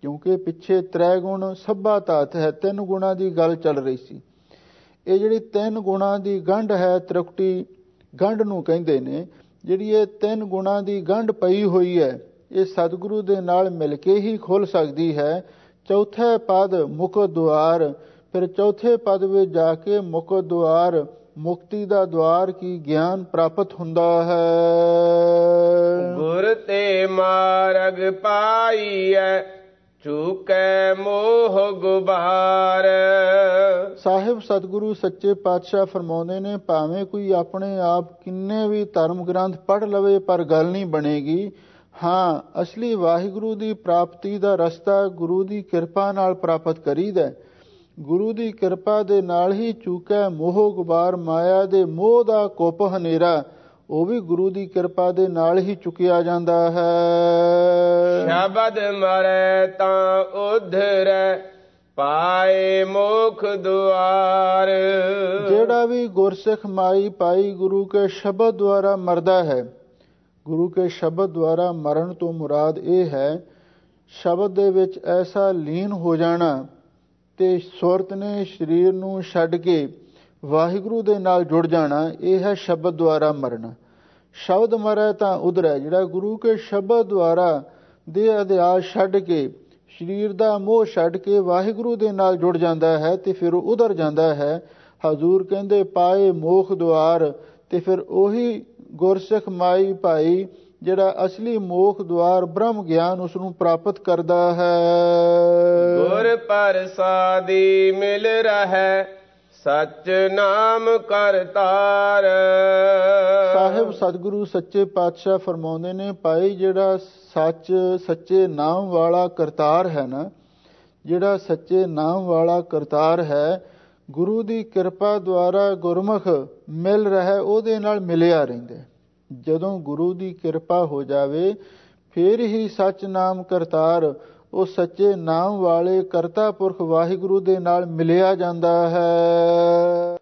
ਕਿਉਂਕਿ ਪਿੱਛੇ ਤ੍ਰੈ ਗੁਣ ਸਭਾ ਧਾਤ ਹੈ, 3 ਗੁਣਾਂ ਦੀ ਗੱਲ ਚੱਲ ਰਹੀ ਸੀ। ਇਹ ਜਿਹੜੀ 3 ਗੁਣਾਂ ਦੀ ਗੰਢ ਹੈ, ਤ੍ਰਿਕੁਟੀ ਗੰਢ ਨੂੰ ਕਹਿੰਦੇ ਨੇ। ਜਿਹੜੀ ਇਹ 3 ਗੁਣਾਂ ਦੀ ਗੰਢ ਪਈ ਹੋਈ ਹੈ, ਇਹ ਸਤਿਗੁਰੂ ਦੇ ਨਾਲ ਮਿਲ ਕੇ ਹੀ ਖੁੱਲ ਸਕਦੀ ਹੈ। ਚੌਥੇ ਪਦ ਮੁਖ ਦੁਆਰ, ਫਿਰ ਚੌਥੇ ਪਦ ਵਿੱਚ ਜਾ ਕੇ ਮੁਖ ਦੁਆਰ, ਮੁਕਤੀ ਦਾ ਦੁਆਰ ਕੀ ਗਿਆਨ ਪ੍ਰਾਪਤ ਹੁੰਦਾ ਹੈ। ਗੁਰ ਤੇ ਮਾਰਗ ਪਾਈਐ, ਚੂਕੈ ਮੋਹ ਗੁਬਾਰ। ਸਾਹਿਬ ਸਤਿਗੁਰੂ ਸੱਚੇ ਪਾਤਸ਼ਾਹ ਫਰਮਾਉਂਦੇ ਨੇ, ਭਾਵੇਂ ਕੋਈ ਆਪਣੇ ਆਪ ਕਿੰਨੇ ਵੀ ਧਰਮ ਗ੍ਰੰਥ ਪੜ੍ਹ ਲਵੇ ਪਰ ਗੱਲ ਨਹੀਂ ਬਣੇਗੀ। ਹਾਂ, ਅਸਲੀ ਵਾਹਿਗੁਰੂ ਦੀ ਪ੍ਰਾਪਤੀ ਦਾ ਰਸਤਾ ਗੁਰੂ ਦੀ ਕਿਰਪਾ ਨਾਲ ਪ੍ਰਾਪਤ ਕਰੀਦਾ। ਗੁਰੂ ਦੀ ਕਿਰਪਾ ਦੇ ਨਾਲ ਹੀ ਚੂਕੈ ਮੋਹ ਗੁਬਾਰ, ਮਾਇਆ ਦੇ ਮੋਹ ਦਾ ਕੁੱਪ ਹਨੇਰਾ, ਉਹ ਵੀ ਗੁਰੂ ਦੀ ਕਿਰਪਾ ਦੇ ਨਾਲ ਹੀ ਚੁੱਕਿਆ ਜਾਂਦਾ ਹੈ। ਸ਼ਬਦ ਮਰੈ ਤਾਂ ਉਧਰੈ, ਪਾਏ ਮੋਖ ਦੁਆਰ। ਜਿਹੜਾ ਵੀ ਗੁਰਸਿੱਖ ਮਾਈ ਪਾਈ ਗੁਰੂ ਕੇ ਸ਼ਬਦ ਦੁਆਰਾ ਮਰਦਾ ਹੈ, ਗੁਰੂ ਕੇ ਸ਼ਬਦ ਦੁਆਰਾ ਮਰਨ ਤੋਂ ਮੁਰਾਦ ਇਹ ਹੈ, ਸ਼ਬਦ ਦੇ ਵਿੱਚ ਐਸਾ ਲੀਨ ਹੋ ਜਾਣਾ ਤੇ ਸੁਰਤ ਨੇ ਸਰੀਰ ਨੂੰ ਛੱਡ ਕੇ ਵਾਹਿਗੁਰੂ ਦੇ ਨਾਲ ਜੁੜ ਜਾਣਾ, ਇਹ ਹੈ ਸ਼ਬਦ ਦੁਆਰਾ ਮਰਨਾ। ਸ਼ਬਦ ਮਰੈ ਤਾਂ ਉਧਰੈ, ਜਿਹੜਾ ਗੁਰੂ ਕੇ ਸ਼ਬਦ ਦੁਆਰਾ ਦੇਹ ਅਧਿਆਸ ਛੱਡ ਕੇ, ਸਰੀਰ ਦਾ ਮੋਹ ਛੱਡ ਕੇ ਵਾਹਿਗੁਰੂ ਦੇ ਨਾਲ ਜੁੜ ਜਾਂਦਾ ਹੈ ਤੇ ਫਿਰ ਉਹ ਉਧਰ ਜਾਂਦਾ ਹੈ। ਹਜ਼ੂਰ ਕਹਿੰਦੇ ਪਾਏ ਮੋਖ ਦੁਆਰ, ਤੇ ਫਿਰ ਉਹੀ ਗੁਰਸਿੱਖ ਮਾਈ ਭਾਈ ਜਿਹੜਾ ਅਸਲੀ ਮੋਖ ਦੁਆਰ ਬ੍ਰਹਮ ਗਿਆਨ ਉਸ ਨੂੰ ਪ੍ਰਾਪਤ ਕਰਦਾ ਹੈ। ਗੁਰ ਪ੍ਰਸਾਦੀ ਮਿਲ ਰਹੈ, ਸਚ ਨਾਮ ਕਰਤਾਰ। ਸਾਹਿਬ ਸਤਿਗੁਰੂ ਸੱਚੇ ਪਾਤਸ਼ਾਹ ਫਰਮਾਉਂਦੇ ਨੇ, ਭਾਈ ਜਿਹੜਾ ਸੱਚ ਸੱਚੇ ਨਾਮ ਵਾਲਾ ਕਰਤਾਰ ਹੈ ਨਾ, ਜਿਹੜਾ ਸੱਚੇ ਨਾਮ ਵਾਲਾ ਕਰਤਾਰ ਹੈ, ਗੁਰੂ ਦੀ ਕਿਰਪਾ ਦੁਆਰਾ ਗੁਰਮੁਖ ਮਿਲ ਰਿਹਾ, ਉਹਦੇ ਨਾਲ ਮਿਲਿਆ ਰਹਿੰਦਾ। ਜਦੋਂ ਗੁਰੂ ਦੀ ਕਿਰਪਾ ਹੋ ਜਾਵੇ ਫਿਰ ਹੀ ਸੱਚ ਨਾਮ ਕਰਤਾਰ, ਉਹ ਸੱਚੇ ਨਾਮ ਵਾਲੇ ਕਰਤਾ ਪੁਰਖ ਵਾਹਿਗੁਰੂ ਦੇ ਨਾਲ ਮਿਲਿਆ ਜਾਂਦਾ ਹੈ।